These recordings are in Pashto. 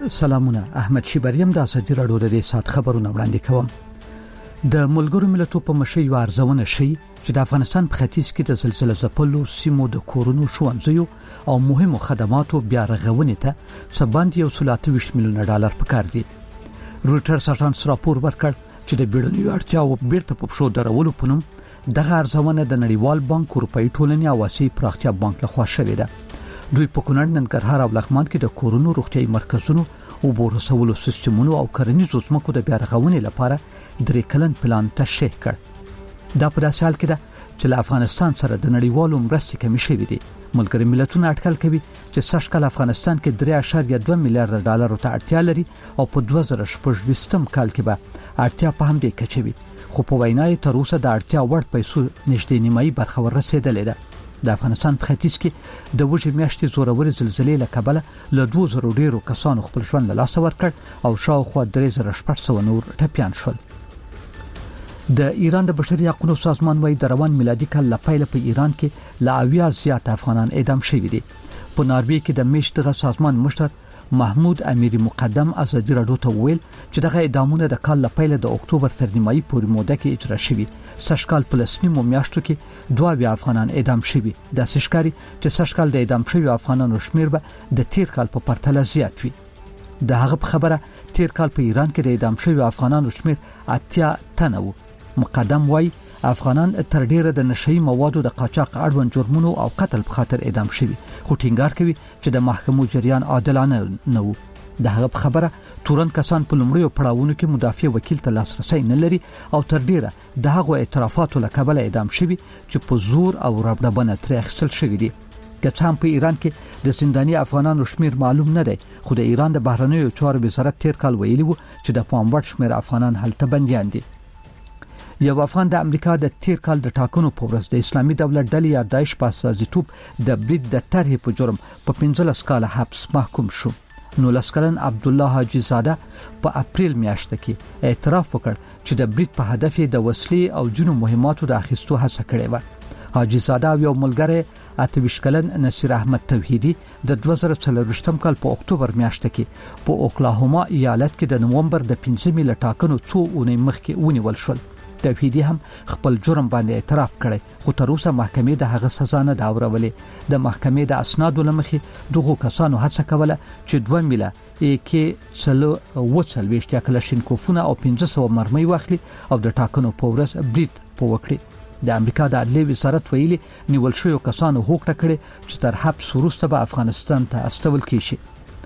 سلامونه. احمد شیبریم د ازادي راډیو د سات خبرونه وړاندې کوم. د ملګرو ملتونو په مشرۍ ارزونه شي چې د افغانستان په ختیځ کې د زلزلې ځپلو سیمو د کورونو ښوونځیو او مهمو خدماتو بیا رغونې ته سباند یو 128 میلیون ډالر پکار دي. رويټرز اژانس راپور ورکړ چې د بیړنیو اړتیاو بیرته په پښو درولو په نوم دغه ارزونه د نړیوال بانک اروپאי ټولنې او آسیایي پراختیا بانک لخوا شوې ده. دوی په کونړ، ننګرهار او لغمان کې د کورونو روغتيایي مرکزونو او بورسولو سیستمونو او کرنیزو ځمکو د بیا رغونې لپاره 3 کلن پلان تشریح کړ. دا په داسې حال کې ده چې له افغانستان سره د نړیوالو مرستې کمی شوې دي. ملګري ملتونه اټکل کوي چې سږ کال افغانستان کې 3.2 میلیارډ ډالر ته اړتیا لري او په 2016 کال کې به اړتیا په همدې کچه وي. خو په وینا یې تر اوسه د اړتیا وړ پیسو نږدې نیمایي برخه ورسېدلې ده. د افغانستان په ختیځ کې د وجې میاشتې زورورې زلزلې له کبله له 2000 ډیرو کسانو خپل ژوند له لاسه ورکړ او شاوخوا 3600 نور ټپيان شول. د ایران د بشري حقوقو سازمان وايي د روان میلادي کال له پیله په ایران کې لا 80 زیات افغانان اعدام شوي دي. په ناروې کې د میشت دغه سازمان مشر محمود امیری مقدم ازادي راډیو ته ویل چې دغه اعدامونه د کال له پیله د اکتوبر تر نیمایي پورې موده کې اجرا شوي. سشکال پلسنیمو میاشتو کې 2 افغانان اعدام شوي. د سشکاري چې سشکال د اعدام شوي افغانانو شمیر به د تیر کال په پرتله زیات وي. د هغه په خبره تیر کال په ایران کې د اعدام شوي افغانانو شمیر 80 تنه و. مقدم وايي افغانان تر ډیره د نشئی موادو د قاچاق اړوند جرمونو او قتل په خاطر اعدام شوي. خو ټینګار کوي چې د محکمو جریان عادلانه نه و. د هغه په خبره تورن کسان په لومړیو پړاوونو کې مدافع وکیل ته لاسرسي نه لري او تر ډیره د هغو اعترافاتو له کبله اعدام شوي چې په زور او ربړبنه تر اخیستل شوي دي. کڅام په ایران کې د زنداني افغانانو شمیر معلوم نه دی، خو د ایران د بهرنیو چارو وزارت تیر کال ویلي وو چې د پاموړ شمیر افغانان هلته بنديان دي. یو افغان د امریکا د تیر کال د ټاکنو په ورځ د اسلامي دولت ډلې یا داعش په اساسیتوب د برید د طرحې په جرم په 15 کاله حبس محکوم شو. نو لسکلن عبد الله حاجی زاده په اپریل میاشت کې اعتراف وکړ چې د برید په هدف د وسلې او جنو مهماتو د اخیستو هڅه کړې و. حاجی زاده یو ملګری 28 کلن نصیر احمد توحیدی د 2024 کال په اکتوبر میاشت کې په اوکلاهوما ایالت کې د نومبر د 15 ل ټاکنو څو اونۍ مخکې ونیول شول. توحیدی هم خپل جرم باندې اعتراف کړی، خو تر اوسه محکمې د هغه سزا نه دا اورولې. د محکمې د اسنادو لمخې دغه کسانو هڅه کوله چې 2 میله کې سلو وڅلويشتیا کلاشینکوفونه او 1500 مرمۍ واخلي او د ټاکنو په ورځ برید وکړي. د امریکا د عدلیې وزارت ویلي نیول شوی کسانو هوکړه کړې چې تر حبس وروسته به افغانستان ته استول کیږي.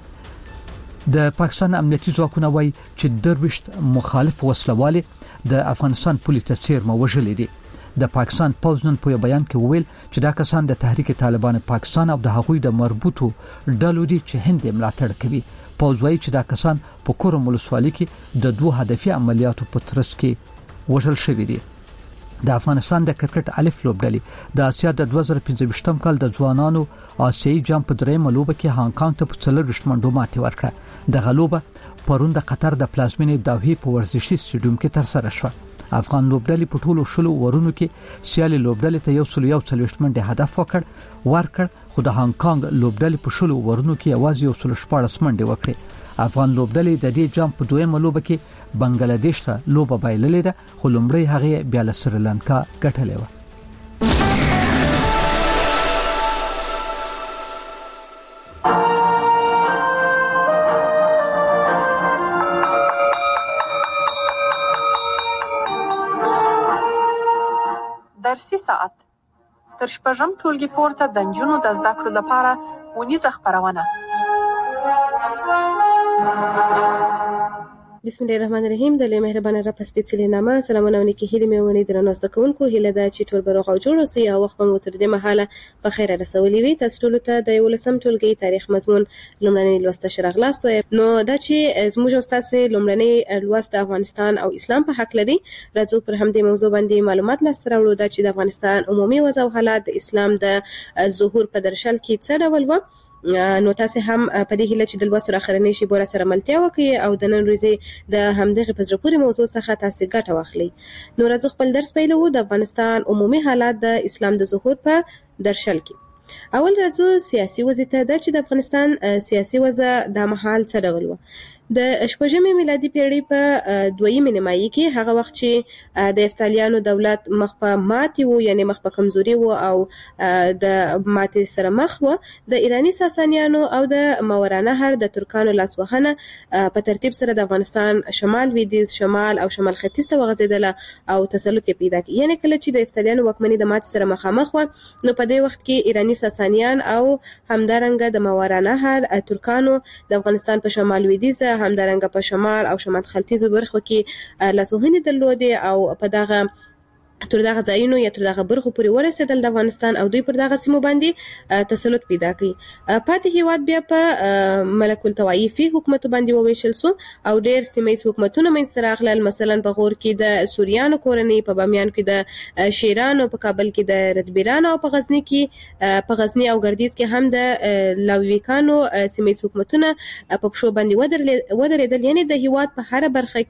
د پاکستان امنیتي ځواکونه وایي چې 23 مخالف وسلوالي د افغانستان پولیس ته څیرمه وژلې دي. د پاکستان پوځ نن په بیان کې وویل چې دا کسان د تحریک طالبان پاکستان او د هغوی د مربوطو ډلو دي چې هند ملاتړ کوي. پوځ وایي چې دا کسان په کورم ولسوالۍ کې د 2 هدفي عملیاتو په ترڅ کې وژل شوي دي. د افغانستان د کرکټ الف لوبډلې د اسیا د 2015 کال د ځوانانو آسیایي جام په درېمه لوبه کې هانګ کانګ ته په 40 منډو ماتې ورکړه. د غلوبه پرون د قطر د پلازمینې دوحې په ورزشي سټیډیوم کې تر سره شوه. افغان لوبډلې په ټولو شلو ورونو کې سیالي لوبډلې ته 141 منډه هدف ورکړ، خو د هانګ کانګ لوبډلې په شلو ورونو کې یوازې 114 منډه وکړې. افغان لوبډلې د دې جام په دویمه لوبه کې بنگلاديش ته لوبه بایللې ده، خو لومړی هغه بیا له سریلانکا ګټلې و. درسي ساعت تر شپږم ټولګي پورته د نجونو د زده کړو لپاره ونیزه خپرونه. بسم الله الرحمن الرحیم. د لوی مهربانه رب سپېڅلې نامه سلامونه ونکي هیله مې ونی درنو زده کوونکو هیله ده چې ټول بروغ او جوړ اوسئ او وخت مو تر دې مهاله په خیر رسولي وي. تاسو ټول ته د 11م ټولګي تاریخ مضمون لومړنی لوست شرغلاست. نو دا چې زموږ استاد لومړنی لوست د افغانستان او اسلام په حق لري، راځو پر همدې موضوع باندې معلومات لاسته راوړو. دا چې د افغانستان عمومي وضع او حالات د اسلام د ظهور په درشل کې څه ډول و. نو تاسو هم په دې هیله چې د لوست اخرنی شی بوره سره ملتیا وکړي او د نن ورځې د همدغه په ځپوري موضوع څخه تاسو ګټه واخلئ. نو راځو خپل درس پیلوو. د افغانستان عمومي حالات د اسلام د ظهور په درشل کې. اول راځو سیاسي وضع ته. د چې د افغانستان سیاسي وضع د مهال څه ډول و؟ د شپږمې میلادي پیړۍ په دویمه نیمایي کې هغه وخت چې د افتالیانو دولت مخ په ماتې و، یعنی مخ په کمزوري و او د ماتې سره مخ و، د ایرانی ساسانیانو او د ماورانهر د ترکانو لاسوهنه په ترتیب سره د افغانستان شمال لویدیځ، شمال او شمال ختیځ ته وغځېدله او تسلط یې پیدا کړ. یعنی کله چې د افتالیانو واکمني د ماتې سره مخامخ و، نو په دې وخت کې ایرانی ساسانیان او همدارنګه د ماورانهر ترکانو د افغانستان په شمال لویدیځ، همدارنګه په شمال او شمال ختیځو برخو کې لاسوهنې درلودې او په دغه تر دغه ځایونو یا تر دغه برخو پورې ورسېدل د افغانستان او دوی پر دغه سیمو باندې تسلط پیدا کړي. پاتې هیواد بیا په ملک الطوایفي حکومت باندې وویشل سو او ډېر سیمه‌ییز حکومتونه منځته راغلل. مثلا په غور کې د سوریانو کورنۍ، په بامیان کې د شیرانو، په کابل کې د ردبیرانو او په غزنی او ګردیز کې هم د لاویکانو سیمه‌ییز حکومتونه په پښو باندې ودرېدل. یعنی د هیواد په هر برخه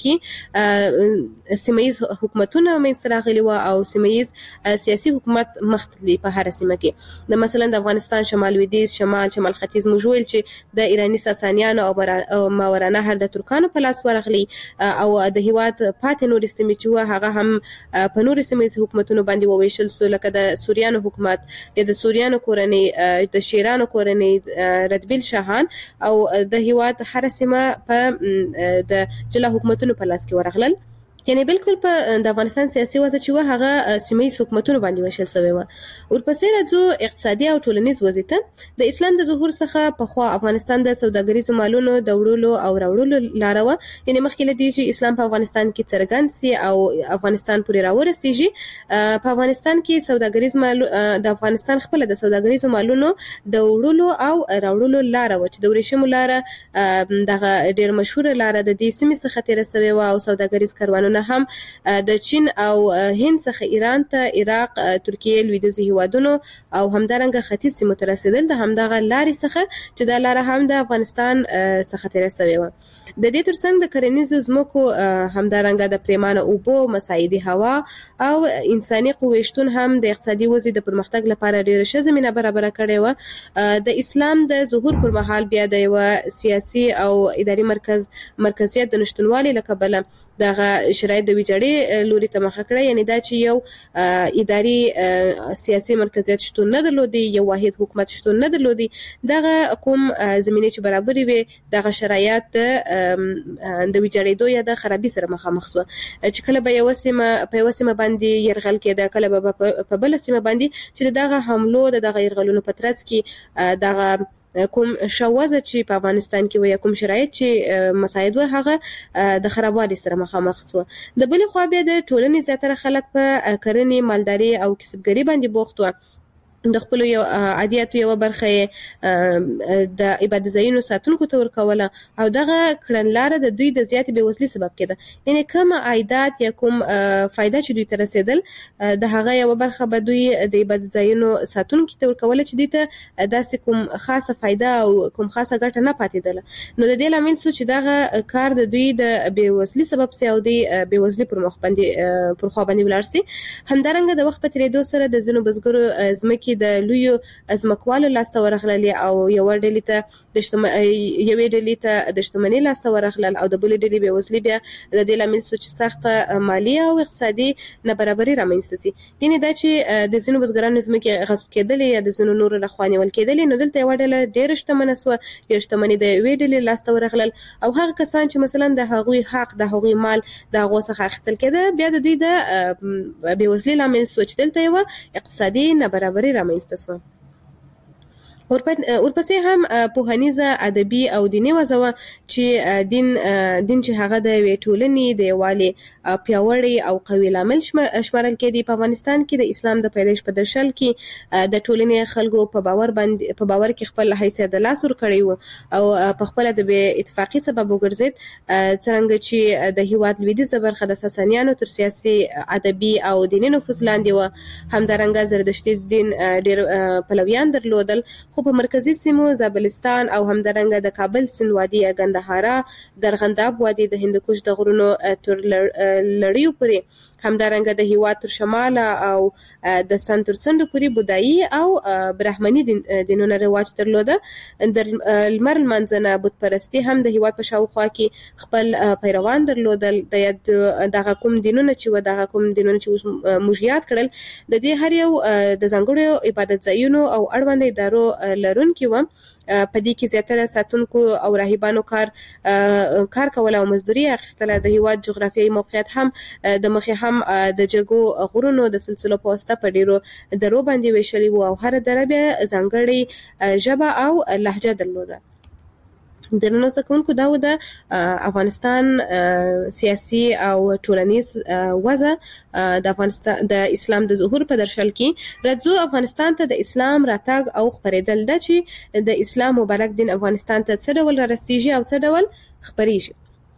کې سیمه‌ییز حکومتونه منځته راغلي و او سیمه‌ییز سیاسي حکومت مختلي په هر سیمه کې. د مثلا د افغانستان شمال لویدیځ، شمال ختیځ موږ ویل چې د ایرانی ساسانیانو او ماورانهر د ترکانو په لاس ورغلي او د هیواد پاتې نورې سیمې چې و هغه هم په نورې سیمه‌ییز حکومتونو باندې وویشل سو، لکه د سوریانو حکومت، د سوریانو کورنۍ، د شیرانو کورنۍ، ردبیل شاهان او د هیواد هر سیمه په د جلا حکومتونو په لاس کې ورغلل. یعنی بالکل په د افغانستان سیاسي وضع چې و هغه سیمه‌ییز حکومتونو باندې وشل شوی و. ورپسې راځو اقتصادي او ټولنیز وضع ته. د اسلام د ظهور څخه پخوا افغانستان د سوداګریزو مالونو د وړلو او راوړلو لاره و. یعنی مخکې له دې چې اسلام په افغانستان کې څرګند سي او افغانستان پورې راورسیږي، په افغانستان کې سوداګریز مال د افغانستان خپل د سوداګریزو مالونو د وړلو او راوړلو لاره و چې د ورېښمو لاره دغه ډېر مشهور لاره د دې سیمې څخه تیر شوی و او سوداګریز کاروانونه هم د چین او هند څخه ایران ته، عراق، ترکیه، لویدیځ هیوادونو او همدارنګه ختیځ سیمو ته رسیدل د همدغه لارې څخه چې دا لاره هم د افغانستان څخه تیر شوی و. د دې ترڅنګ د کرنیزو ځمکو، همدارنګه د پریمانه اوبو، مساعدي هوا او انساني قوې شتون هم د اقتصادي وضع د پرمختګ لپاره ډېره ښه زمینه برابره کړې و. د اسلام د ظهور پر مهال بیا د یو سیاسي او اداري مرکزیت د نشټونوالي له کبله دغه شرایط د ویجاړي لوري ته مخه کړه. یعنی دا چې یو اداري سیاسي مرکزیت شتون نه درلودي، یو واحد حکومت شتون نه درلودي. دغه کوم زمینه چې برابرې وي دغه شرایط د ویجاړېدو یا د خرابي سره مخامخ شو، چې کله به یو سیمه په یو سیمه باندې يرغل کېده، کله به په بل سیمه باندې چې دغه حملو دغه يرغلونو په ترڅ کې دغه کوم شوازه چې په افغانستان کې وي، کوم شرایط چې مساعد و هغه د خرابوالي سره مخامخ شو. د بل خوا بیا د ټولنې زیاتره خلک په کرنې، مالداري او کسبګري باندې بوخت و. د خپل یو عادیاتو یو برخه د عبادت ځایونو ساتونکو ته ورکوله او دغه کړنلاره د دوی د زیاتې بېوزلۍ سبب کېده. یعنی کوم عایدات یا کوم فایده چې دوی ته رسېدل د هغه یو برخه به دوی د عبادت ځایونو ساتونکو ته ورکوله چې دوی ته داسې کوم خاصه فایده او کوم خاصه ګټه نه پاتېدله. نو د دې لامل شو چې دغه کار د دوی د بېوزلۍ سبب سي او د بېوزلۍ پر خوا باندې ولاړ سي. همدارنګه د وخت په تېرېدو سره د ځینو بزګرو ځمکې د لویو ځمکوالو لاسته ورغللې او یوې ډلې ته د شتمنۍ لاسته ورغلل او د بلې ډلې بېوزلي بیا د دې لامل شو چې سخته مالي او اقتصادي نابرابري رامنځته سي. یعنی دا چې د ځینو بزګرانو ځمکې غصب کېدلې یا د ځینو نورو لخوا نیول کېدلې، نو دلته یوه ډله ډېره شتمنه سوه یا شتمني د یوې ډلې لاسته ورغلل او هغه کسان چې مثلا د هغوی حق، د هغوی مال د هغو څخه اخیستل کېده، بیا د دوی د بېوزلۍ لامل شو چې دلته یوه اقتصادي نابرابري رامنځته سوه. ورپسې هم پوهنیزه، ادبي او دیني وضع وه چې دین چې هغه د یوې ټولنې د یووالي پیاوړی او قوي لامل شمارل کېدی. په افغانستان کې د اسلام د پیدایش په درشل کې د ټولنې خلکو په باور کې خپل حیثیت د لاس ورکړی و او په خپله د بې اتفاقي سبب وګرځېد، څرنګه چې د هیواد لویدیځه برخه د ساسانیانو تر سیاسي، ادبي او دیني نفوذ لاندې وه. همدارنګه زردشتي دین ډېر پلویان درلودل، خو په مرکزي سیمو زابلستان او همدارنګه د کابل سیند وادي، ګندهارا، درغنداب وادي، د هندوکش د غرونو تر لړیو پورې همدارنګه د هیواد تر شمال او د سنتر څنډو پورې بودایي او برهمني دینونو رواج درلوده. د لمر لمانځنه بت پرستی هم د هیواد په شاوخوا کې خپل پیروان درلودل. د دغه کوم دینونه چې موږ یاد کړل د دې هر یو د ځانګړو عبادت ځایونو او اړوند ادارو لرونکي و. په دې کې زیاتره ساتونکو او راهبانو کار کول او مزدوري اخیستله. د هیواد جغرافیایي موقعیت هم د مخې هم د جګو غرونو د سلسلو په واسطه په ډیرو درو باندې ویشلي وو او هر دره بیا ځانګړې ژبه او لهجه درلوده. د نن څخه دا و د افغانستان سیاسي او ټولنیز وضع د افغانستان د اسلام د ظهور په درشل کې راځو افغانستان ته د اسلام راتګ او خپرېدل د چې د اسلام مبارک دین افغانستان ته څه ډول رسیږي او څه ډول خپرېږي.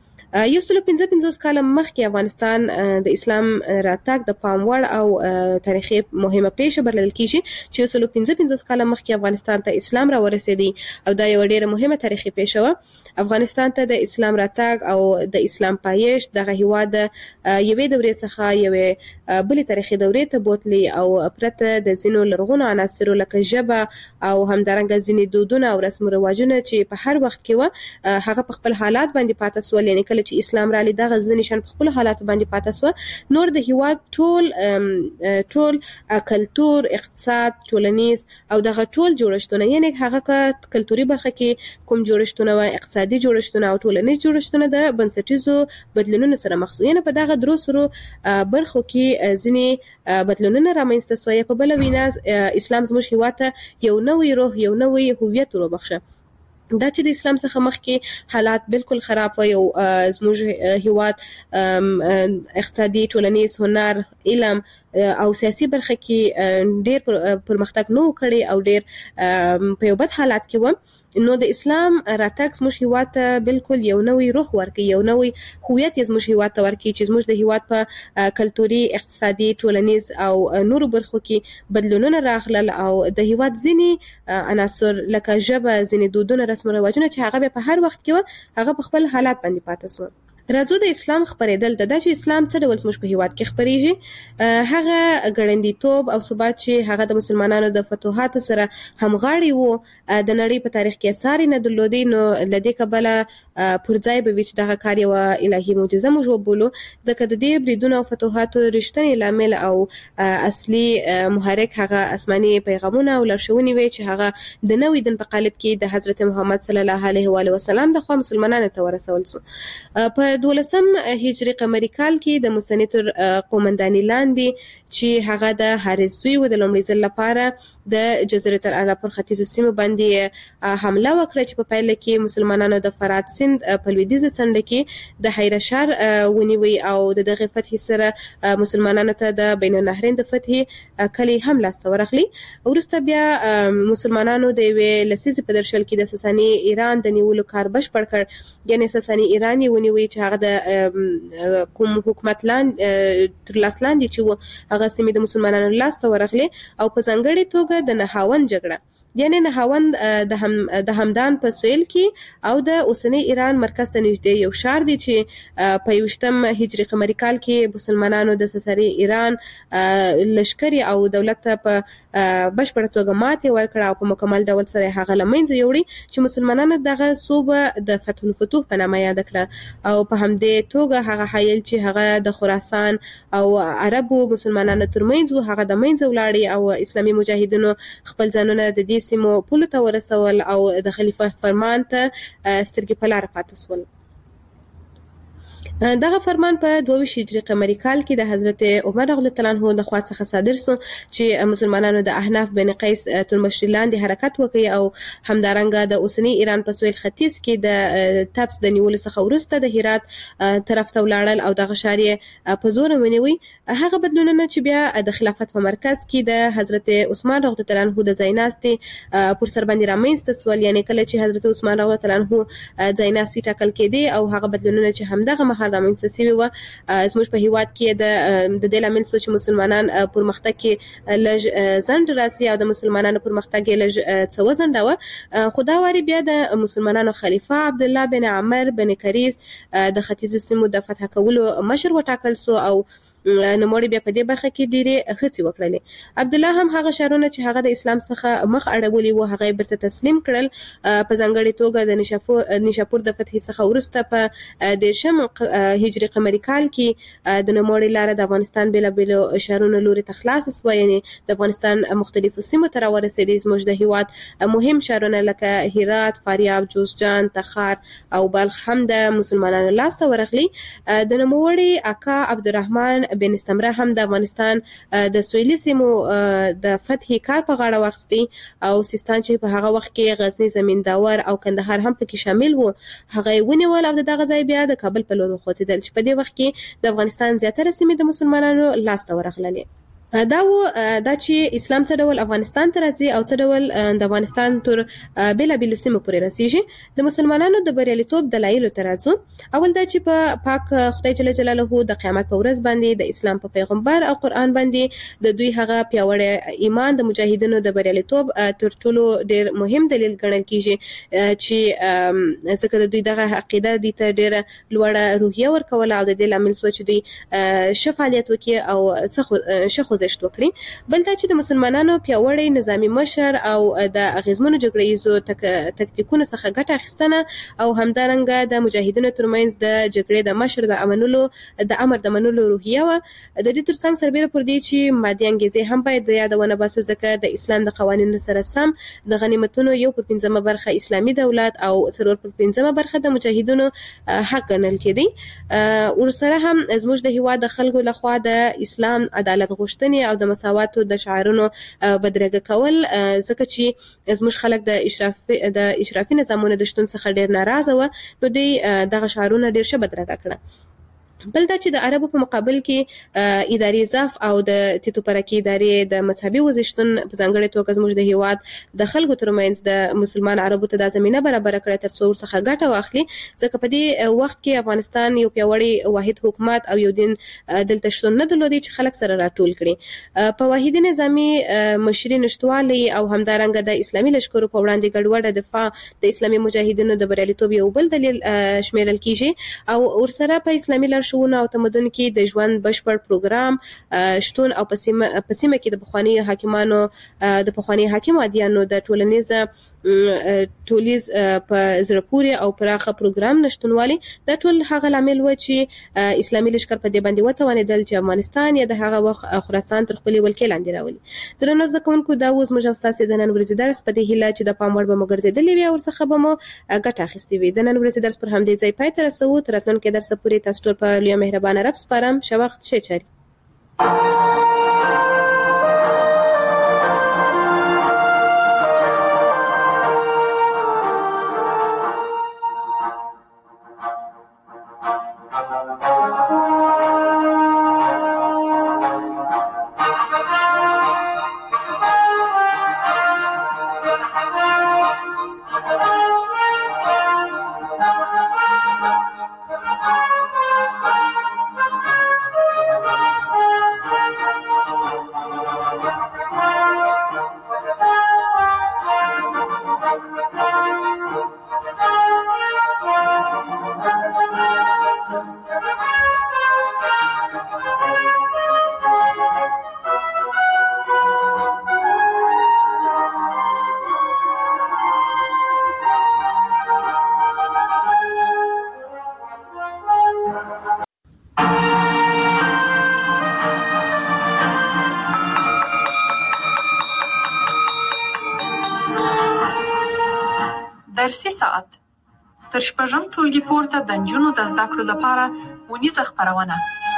155 کال مخکې افغانستان د اسلام راتګ د پام وړ او تاریخي مهمه پیښه بلل کیږي چې 155 کال مخکې افغانستان ته اسلام را ورسېدی او دا یو ډېره مهمه تاریخي پیښه و. افغانستان ته د اسلام راتګ او د اسلام پایښت دغه هیواد یوې دورې څخه یوې بلې تاریخي دورې ته بوتلی او پرته د ځینو لرغونو عناصرو لکه ژبه او همدارنګه ځینې دودونه او رسم و رواجونه چې په هر وخت کې و هغه په خپل حالات باندې پاتې سول. یعنی کله چې اسلام را لید دغه ځینې شان په خپل حالات باندې پاتې سو. نور د هیواد ټول کلتور، اقتصاد، ټولنیز او دغه ټول جوړښتونه یعنی هغه کلتوري برخه کې کوم جوړښتونه و اقتصادي جوړښتونه او ټولنیز جوړښتونه د بنسټیزو بدلونونو سره مخ شو. یعنی په دغه درو سرو برخو کې ځینې بدلونونه رامنځته شوي. په بل وینا اسلام زموږ هیواد ته یو نوې روح، یو نوې هویت وروبخښه. دا چې د اسلام څخه مخکې حالات بالکل خراب و. یو زموږ هیواد اقتصادي، ټولنیز، هنر، علم او سیاسي برخه کې ډېر پرمختګ نه کړی او ډېر په یو بد حالات کې و. نو د اسلام راتګ زموږ هیواد ته بالکل یو نوې روح ورکړي، یو نوې هویت زموږ هیواد ته ورکړي چې زموږ د هیواد په کلتوري، اقتصادي، ټولنیز او نورو برخو کې بدلونونه راغلل او د هیواد ځینې عناصر لکه ژبه، ځینې دودونه، رسم و رواجونه چې هغه په هر وخت کې و هغه په خپل حالات باندې پاتې شو. راځو د اسلام خپرېدل د چې اسلام څه ډول زموږ په هیواد کې خپرېږي. هغه ګړندیتوب او ثبات چې هغه د مسلمانانو د فتوحاتو سره همغاړي وو د نړۍ په تاریخ کې اثر نه درلودي. نو لدې کبله پر ځای به چې دغه کار یو الهي معجزه موږ وبولو، ځکه د دې بریدونو او فتوحاتو رښتینی لامل او اصلي محرک هغه آسماني پیغامونه او لارښوونې وي چې هغه د نوې دین په قالب کې د حضرت محمد صلی الله علیه و علیه وسلم د خوا مسلمانانو ته ورسول شو. په 12 هجری قمری کال کې د مسنتر قومنداني لاندې چې هغه د حارث زوی و د لومړي ځل لپاره د جزیرة العرب پر ختیځو سیمو باندې حمله وکړه چې په پیل کې مسلمانانو د فرات سیند په لویدیځه څنډه کې د حیره شهر ونیوي او دغه فتح سره مسلمانانو ته د بین النهرین د فتح کلی هم لاسته ورغلی. وروسته بیا مسلمانانو د یوې لسیزې په درشل کې د ساساني ایران د نیولو کار بشپړ کړ. یعنی ساساني ایران یې ونیوي چې هغه د کوم حکومت تر لاس لاندې چې هغه سیمې د مسلمانانو لاس ته ورغلي او په ځانګړې توګه د نهاوند جګړه یعنی نهاوند د همدان په سویل کې او د اوسنی ایران مرکز ته نږدې یو ښار دی چې په 21 هجری قمری کال کې مسلمانانو د ساساني ایران لشکري او دولت ته په بشپړه توګه ماتې ورکړه او په مکمل ډول سره هغه له منځه یوړي چې مسلمانانو دغه صوبه د فتح الفتوح په نامه یاد کړه او په همدې توګه هغه حایل چې هغه د خراسان او عربو مسلمانانو ترمنځ هغه د منځه ولاړی او اسلامي مجاهدینو خپل ځانونه د دې سیمو پولو ته ورسول او د خلیفه فرمان ته سترګې په لاره پاتې شول. دغه فرمان په 22 هجری قمری کال کې د حضرت عمر رضی الله عنه د خوا څخه صادر شو چې مسلمانانو د احناف بن قیس تر مشرۍ لاندې حرکت وکړي او همدارنګه د اوسنی ایران په سویل ختیځ کې د تبس د نیولو څخه وروسته د هرات طرف ته ولاړل او دغه ښار یې په زور ونیوي. هغه بدلونونه چې بیا د خلافت په مرکز کې د حضرت عثمان رضی الله عنه د ځایناستي پر سر باندې رامنځته شول. یعنی کله چې حضرت عثمان رضی الله عنه ځایناستي ټاکل کېدی او هغه بدلونونه چې همدغه مهال رامنځته شوي و زموږ په هیواد کې د دې لامل شو چې مسلمانان پرمختګ کې لږ ځنډ راسي او د مسلمانانو پرمختګ کې لږ څه وځنډاوه. خو دا واري بیا د مسلمانانو خلیفه عبدالله بن عمر بن کریز د ختیځو سیمو د فتح کولو مشر وټاکل شو او نوموړي بیا په دې برخه کې ډېرې هڅې وکړلې. عبدالله هم هغه شعرونه چې هغه د اسلام څخه مخ اړولي وو هغه برته تسلیم کړل. په ځانګړې توګه د نشاپور د فتح څخه وروسته په 13 هجري قمري کال کې د نوموړي لاره د افغانستان بېلابېلو ښارونو لوري ته خلاصه سوه، یعنې د افغانستان مختلفو سیمو ته راورسېدې. زموږ د هېواد مهم ښارونه لکه هرات، فاریاب، جوزجان، تخار او بلخ هم د مسلمانانو لاسته ورغلي. د نوموړي اکا عبدالرحمن بن استمره هم د افغانستان د سویلي سیمو د فتح کار په غاړه واخیستی او سیستان چې په هغه وخت کې غزنی، زمینداور او کندهار هم پکې شامل وو هغه یې ونیول او دغه ځای بیا د کابل په لور وخوځېدل چې په دې وخت کې د افغانستان زیاتره سیمې د مسلمانانو لاسته ورغللې. دا چې اسلام څه ډول افغانستان ته راځي او څه ډول د افغانستان تر بېلابېلو سیمو پورې رسیږي. د مسلمانانو د بریالیتوب دلایلو ته راځو. اول دا چې په پاک خدای جل جلاله د قیامت په ورځ باندې د اسلام په پیغمبر او قرآن باندې د دوی هغه پیاوړی ایمان د مجاهدینو د بریالیتوب تر ټولو ډېر مهم دلیل ګڼل کیږي چې ځکه د دوی دغه عقیده دي ته ډېره لوړه روحیه ورکوله او د دې لامل شوه چې دوی ښه فعالیت وکړي او ښه خوځښت وکړي. بل دا چې د مسلمانانو پیاوړی نظامی مشر او د اغیزمنو جګړه ییزو تکتیکونو څخه ګټه اخیستنه او همدارنګه د مجاهدینو ترمنځ د جګړې د مشر د امر د منلو روحیه وه. د دې ترڅنګ سربیره پر دې چې مادي انګیزې هم باید د یادونه باسو ځکه د اسلام د قوانینو سره سم د غنیمتونو 1/5 برخه اسلامي دولت او 4/5 برخه د مجاهدینو حق ګڼل کېدی. ورسره هم زموږ د هېواد د خلکو لخوا د اسلام عدالت غوښتنې او د مساواتو د شعارونو بدرګه کول ځکه چې زموږ خلک د اشرافي نظامونو د شتون څخه ډېر ناراضه وه، نو دوی دغه شعارونه ډېر ښه بدرګه کړه. بل دا چې د عربو په مقابل کې اداري ضعف او د تیتو پرکي ادارې د مذهبي وزشتون په ځانګړې توګه زموږ د هېواد د خلکو ترمنځ د مسلمان عربو ته دا زمینه برابره کړه تر څو ورڅخه ګټه واخلي، ځکه په دې وخت کې افغانستان یو پیاوړی واحد حکومت او یو دین دلته شتون نه درلودی چې خلک سره راټول کړي. په واحدي نظامي مشري نشتوالي او همدارنګه د اسلامي لښکرو په وړاندې ګډوډه دفاع د اسلامي مجاهدینو د بریالیتوب یو بل دلیل شمیرل کیږي. او ورسره په اسلامي لارښوونو او تمدن کې د ژوند بشپړ پروګرام شتون او په سیمه کې د پخواني حاکمانو د پخواني حاکم عادیانو د ټولیز په زړه پورې او پراخه پروګرام نشټونوالي دا ټول هغه لامل و چې اسلامي لښکر په دې باندې وتوانېدل چې افغانستان یا د هغه وخت خراسان تر خپلې ولکې لاندې راولي. درنو زده کوونکو دا اوس موږ ستاسو د نن ورځې درس په دې هیله چې د پام وړ به مو ګرځېدلې وي او ورڅخه به مو ګټه اخیستې وي. د نن ورځې درس پر همدې ځای پای ته رسوو. تر راتلونکي درس پورې تاسو ټول په لویه مهربانه رب سپارم. ښه وخت، ښه چارې. درسي ساعت تر شپږم ټولګي پورته د نجونو د زده کړو لپاره ونیزه خپرونه.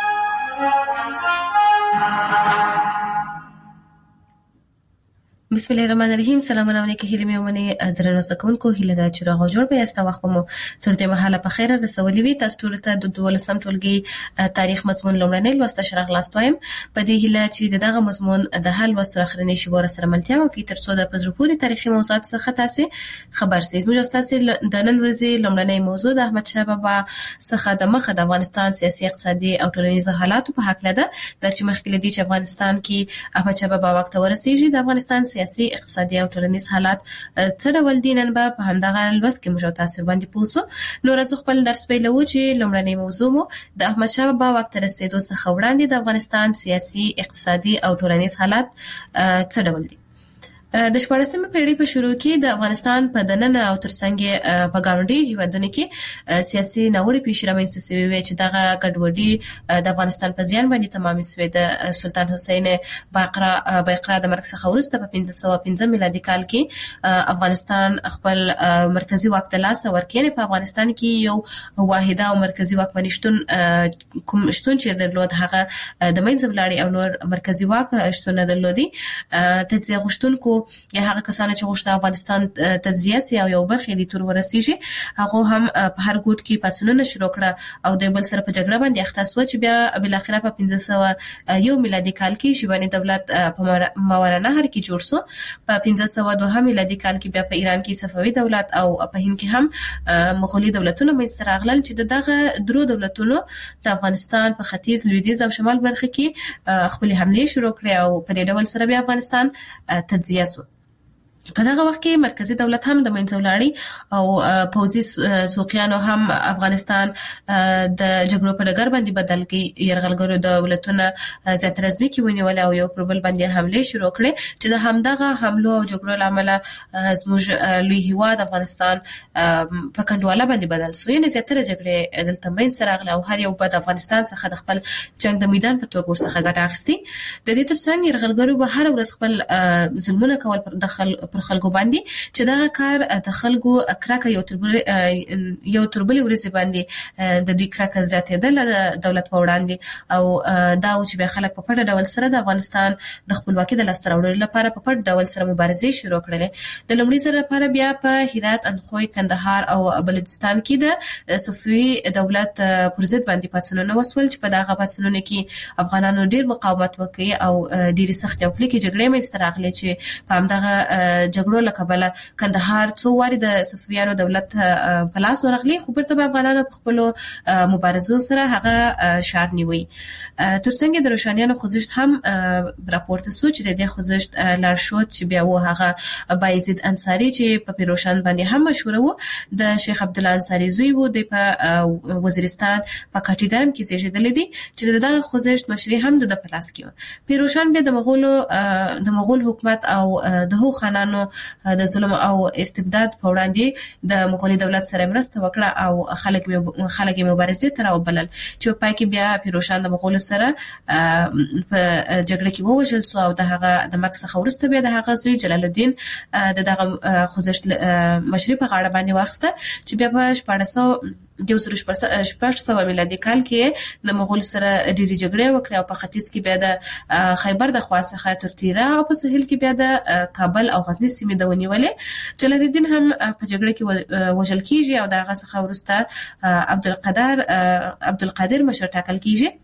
بسم الله الرحمن الرحیم. سلامونه علیکم. هیله مې ومنه درنو زده کوونکو، هیله ده چې راغو جوړ به یاست. وخت مو تر دې مهاله په خیره رسولي وي. تاسو ټول ته د 12م ټولګي تاریخ مضمون لومړنۍ لوست شرح غلاست وایم. په دې هیله چې دغه مضمون د حل وستر اخرنی شی ور سره ملتیا وکړي تر څو د پزرپوري تاریخي موضوعات څخه تاسو خبر سئ. موږ تاسو د نن ورځې لومړنۍ موضوع د احمد شاه بابا څخه د مخه د افغانستان سیاسي، اقتصادي او ټولنیز حالات په حق لده. د چې مخکې لدی چې افغانستان کې احمد شاه بابا وخت ورسیږي د افغانستان سیاسي سیاسي اقتصادي او ټولنیز حالات څه ډول دي نن به په همدغه لوست کې موږ تاسو باندې پوښتنه نو راځو خپل درس پیلو چې لومړنی موضوع مو د احمد شاه بابا واک ته رسیدو څخه وړاندې د افغانستان سیاسي اقتصادي او ټولنیز حالات څه ډول دي. د 14مې پیړۍ په شروع کې د افغانستان په دننه او ترڅنګ په ګاونډي هیوادونو کې سیاسي ناوړه پیښې رامنځته شوې وې چې دغه ګډوډي د افغانستان په زیان باندې تمامې شوې. د سلطان حسین باقرا د مرګ څخه وروسته په 1515 میلادي کال کې افغانستان خپل مرکزی واک ته لاس ورکړ. په افغانستان کې یو واحده او مرکزی واکمني شتون چې درلود هغه د منځ ولاړې او نور مرکزی واک شتون نه درلودي. تجزیه غوښتونکو یا هغه کسان چې غوښتل افغانستان تجزیه سي او یو برخه د تور ورسیږي هغه هم په هر ګوټ کې پاتونونه شروع کړه او د بل سره په جګړه باندې اخته شو چې بیا بل اخره په 1501 میلادي کال کې شیباني دولت په ماوراءالنهر کې جوړ شو. په 1502 میلادي کال کې بیا په ایران کې صفوي دولت او په هند کې هم مغولي دولتونه منځته راغلل چې دغه درو دولتونو د افغانستان په ختیځ لویدیځ او شمال برخه کې خپل حمله شروع کړې او په دې ډول سره بیا افغانستان تجزیه شو. په دغه وخت کې مرکزی دولت هم د منځ ولاړی او پوځي سوقیانو هم افغانستان د جګړو په ډګر باندې بدل کړي. یرغلګرو دولتونه زیات رسمي کې ونیول او یو پر بل باندې حمله شروع کړې چې د همدغه حملو او جګړو لامل زموږ لوی هیواد افغانستان په کنډواله باندې بدل شو. یعنې زیاتره جګړې دلته منځ راغله او هر یو په افغانستان څخه د خپل جنگ د میدان په توګه ورڅخه ګټه اخیستي. د دې ترڅنګ یرغلګرو به هر ورځ خپل ظلمونه کول پر خلکو باندې چې دا کار د خلکو کرکه یو تربلي ورسې باندې د دوی کرکه زیاتېدل د دولت په وړاندې او دا چې به خلک په پټه ډول سره د افغانستان د خپلواکۍ د لاسته راوړلو لپاره په پټ ډول سره مبارزې شروع کړلې. د لومړي ځل لپاره بیا په هرات، اندخوی، کندهار او بلوچستان کې د صفوي دولت پر ضد باندې پاڅونونه وسول چې په دغه پاڅونونو کې افغانانو ډېر مقاومت وکړ او ډېرې سختې او کلکې جګړې منځته راغلې چې په همدغه جګړو له کبله کندهار څو واري د صفویانو دولت په لاس ورغلی خو بیرته به افغانانو په خپلو مبارزو سره هغه شار نیوي. ترڅنګ د روښانیانو خوځښت هم راپورته شو چې د دې خوځښت لارښود چې بیا و هغه بایزید انصاری چې په پیروشان باندې هم مشهور وو د شیخ عبدالله انصاری زوی وو. د په وزیرستان په کاټیګرم کې زیږیدلی دی چې دغه خوځښت مشري هم د په لاس کې و. پیروشان بیا د مغول حکومت او د هغو خانانو د ظلم او استبداد په وړاندې د مغولي دولت سره مرسته وکړه او خلک مبارزې ته راوبلل چې په پای کې بیا پیروشان د مغولو سره په جګړه کې ووژل شو او د هغه د مرګ څخه وروسته بیا د هغه زوی جلال الدین دغه خوځښت مشري په غاړه باندې واخیسته چې بیا په 1400 میلادي کال کې د مغول سره ډېری جګړې وکړې او په ختیځ کې بیا د خیبر د خوا څخه تر تیرا او په سهیل کې بیا د کابل او غزنی سیمې د ونیولې. جلال الدین هم په جګړه کې وژل کیږي او دغه څخه وروسته عبدالقادر مشر ټاکل کیږي.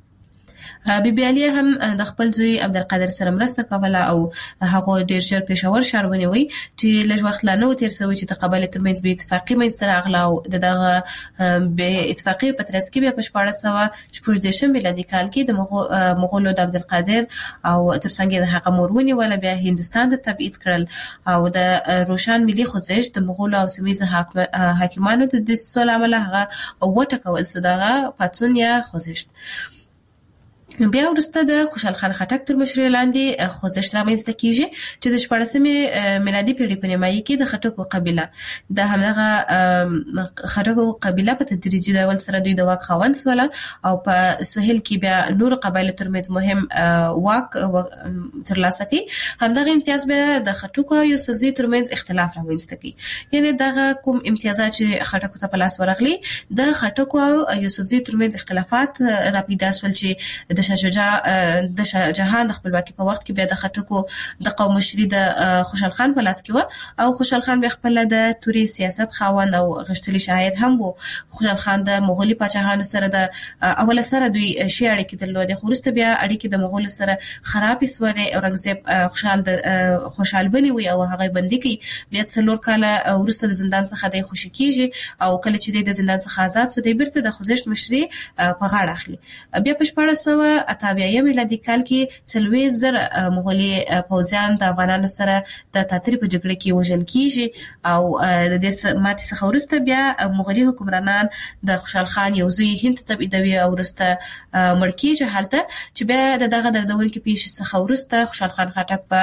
بیبي علي هم د خپل زوی عبدالقادر سره مرسته کوله او هغه ډیر ژر پېښور ښار ونیوي چې لږ وخت لا نه تیر شوی چې د قبایلو ترمنځ به اتفاقي منځته راغله او دغه به اتفاقي په ترڅ کې بیا په 1414 میلادي کال کې د مغولو د عبدالقادر او ترڅنګ د هغه مور ونیول بیا هندستان ته تبعید کړل او د روشن ملي خوځښت د مغولو او سیمه حاکمانو د دسیسو له امله هغه وټکول شو دغه پاڅون یا خوځښت. بیا وروسته د خوشحال خان خټک تر مشرۍ لاندې خوځښت رامنځته کیږي چې د 14مې میلادي پیړۍ په نیمایي کې د خټکو قبیله د همدغه خټکو قبیله په تدریجي ډول سره دوی د واک خاوند شول او په سهیل کې بیا نور قبایلو ترمنځ مهم واک ترلاسه کړي. همدغه امتیاز بیا د خټکو او یوسفزي ترمنځ اختلاف رامنځته کړي. یعنی دغه کوم امتیازات چې خټکو ته په لاس ورغلي د خټکو او یوسفزي ترمنځ اختلافات را پیدا شول چې د شاه جهان د خپلواکۍ په وخت کې بیا د خټکو د قوم مشري د خوشحال خان په لاس کې و او خوشحال خان بیا خپل د توري سیاست خاوند او غښتلي شاعر هم وو. خوشحال خان د مغولي پاچاهانو سره د اوله سره دوی شي اړیکې درلودې خو وروسته بیا اړیکې د مغولو سره خرابې سوې. اورنګزیب خوشحال بني وي او هغه بندي کوي. بیا 4 کاله وروسته د زندان څخه د خوشي کیږي او کله چې د زندان څخه آزاد شو د بیرته د خوځښت مشري په غاړه اخلي. بیا په 1400 1988 میلادي کال کې 40,000 مغولي پوځیان د افغانانو سره د تاترې په جګړه کې وژل کیږي او د دې ماتې څخه وروسته بیا مغولي حکمرانان د خوشحال خان یو زوی هند ته تبعیدوي او وروسته مړ کیږي هلته چې بیا دغه دردونکې پیښې څخه وروسته خوشحال خان خټک په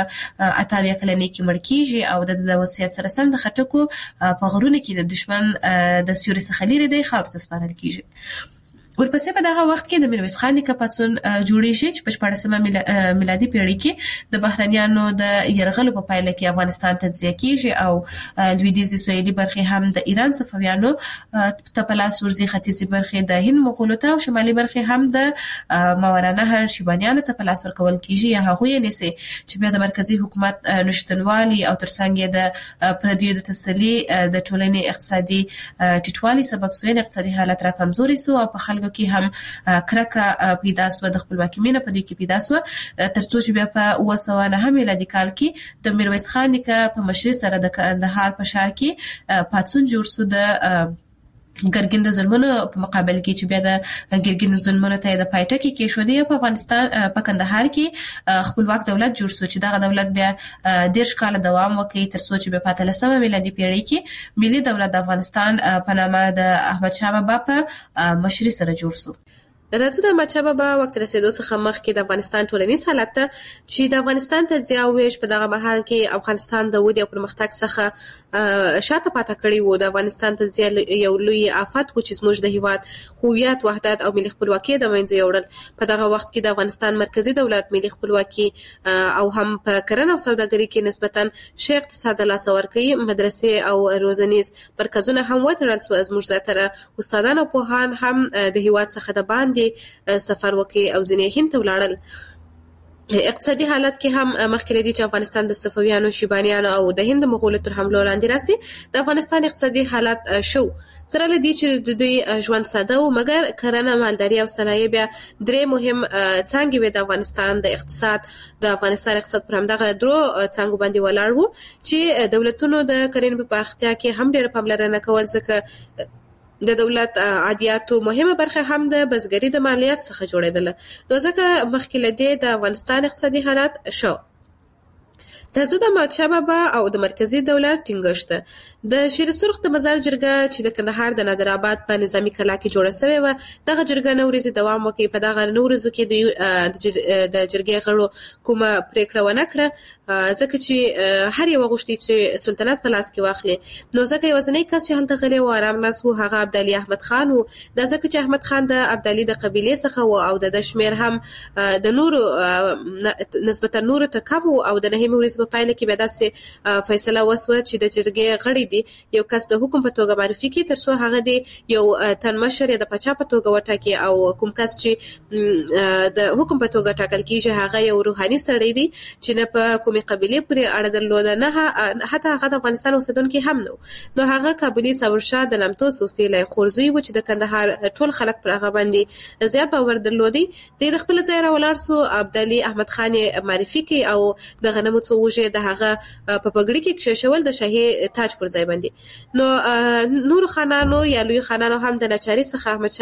88 کلنۍ کې مړ کیږي او د وصیت سره سم د خټکو په غرونه کې د دشمن د سیوري څخه لري دی خاور ته سپارل کیږي. ورپسې په دغه وخت کې د میرویس خان نیکه پاڅون جوړیږي چې په 14مه میلادي پیړۍ کې د بهرنیانو د یرغلو په پایله کې افغانستان تجزیه کیږي او لویدیځي سویلي برخې هم د ایران صفویانو ته په لاس ورځي، ختیځي برخې د هند مغولو ته او شمالي برخې هم د ماوراء نهر شیبانیانو ته په لاس ورکول کیږي یا هغوی یې نیسي چې بیا د مرکزی حکومت نشتنوالي او ترڅنګ د پردیو د تسلي د ټولنې اقتصادي ټیټوالي سبب سوی اقتصادي حالت را کمزوري سو او په خلکو کې هم کرکه پیدا سو، د خپلواکۍ مینه په دې کې پیدا سو، ترڅو چې بیا په 1909 میلادي کال کې د میرویس خان نیکه په مشرۍ سره د کندهار په ښار کې پاڅون جوړ سو د ګرګین د ظلمونو په مقابل کې چې بیا د ګرګین ظلمونو ته د پایټه کې شوې په افغانستان په کندهار کې خپلواک دولت جوړ شو چې دغه دولت بیا 10 کال دوام وکړي ترڅو چې په 15مه میلادي پیړۍ کې ملي دولت د افغانستان په نامه د احمد شاه بابا په مشرۍ سره جوړ شو. راځو د احمد شاه بابا وخت رسیدو څخه مخکې د افغانستان ټولنیز حالت ته چې د افغانستان تجزیه او ویش په دغه مهال کې افغانستان د ودې او پرمختګ څخه شاته پاتې کړی وو. د افغانستان تجزیه یو لوی آفت و چې زموږ د هیواد هویت، وحدت او ملي خپلواکي د منځه یوړل. په دغه وخت کې د افغانستان مرکزی دولت ملي خپلواکي او هم په کرنه او سوداګرۍ کې نسبتاً ښه اقتصاد لاس ورکړي، مدرسې او روزنیز مرکزونه هم وتړل سو. زموږ زیاتره استادان او پوهان هم د هیواد څخه د باندې سفر وکړي او ځینې هند ته ولاړل. اقتصادي حالت کې هم مخکې لري چې افغانستان د صفویانو، شیبانیانو او د هند مغولو تر حملو لاندې راسي. د افغانستان اقتصادي حالت شو سره لدی چې د دوی ژوند ساده و، مګر کرنه، مالداري او صنایع بیا درې مهم څانګې وې د افغانستان د اقتصاد. د افغانستان اقتصاد پر همدغه درو څانګو باندې ولاړ وو چې دولتونو د کرنې په پراختیا کې هم ډېره پاملرنه کول، ځکه د دولت عادیاتو مهمه برخه هم د بزګرۍ د مالیاتو څخه جوړېدله. نو ځکه مخکې له دې د افغانستان اقتصادي حالت شو. راځو د احمد شاه بابا او د مرکزی دولت ټینګښت. د شیر سرخ د مزار جرګه چې د کندهار د نادر آباد په نظامی کلا کې جوړه شوې و، دغه جرګه نورزي دوام وکړي. په دغه نورزو کې د جرګې غړو کومه پریکړه ونه کړه، ځکه چې هر یو غوښتي چې سلطنت په لاس کې واخلي. نو ځکه یوازینی کس چې هلته غلی و آرام ناست و هغه عبدالي احمد خان و. دا ځکه چې احمد خان د عبدالي د قبیلې څخه و او د شمیر هم د نورو نسبتا نورو ته کم و او د نهمې ورځې په پایله کې بیا داسې فیصله وسوه چې د جرګې غړي دي یو کس د حکم په توګه معرفي کړي ترڅو هغه دی یو تن مشر یا د پاچا په توګه وټاکي او کوم کس چې د حکم په توګه ټاکل کیږي هغه یو روحاني سړی دی چې نه په کومې قبیلې پورې اړه درلوده، نه حتی هغه د افغانستان اوسیدونکی هم نو هغه کابلي ثورشاه د نامتو صوفي له خورزوی و چې د کندهار ټول خلک پر هغه باندې زیات باور درلودي. د خپل ځای را ولاړ سو، عبدالي احمد خان معرفي کړي او د غنمو څو وژې د هغه په پګړۍ کې کښېښول د شاهي تاج پر ځای باندې. نو نور خانانو یا لوی خانانو هم د ناچارۍ څخه احمد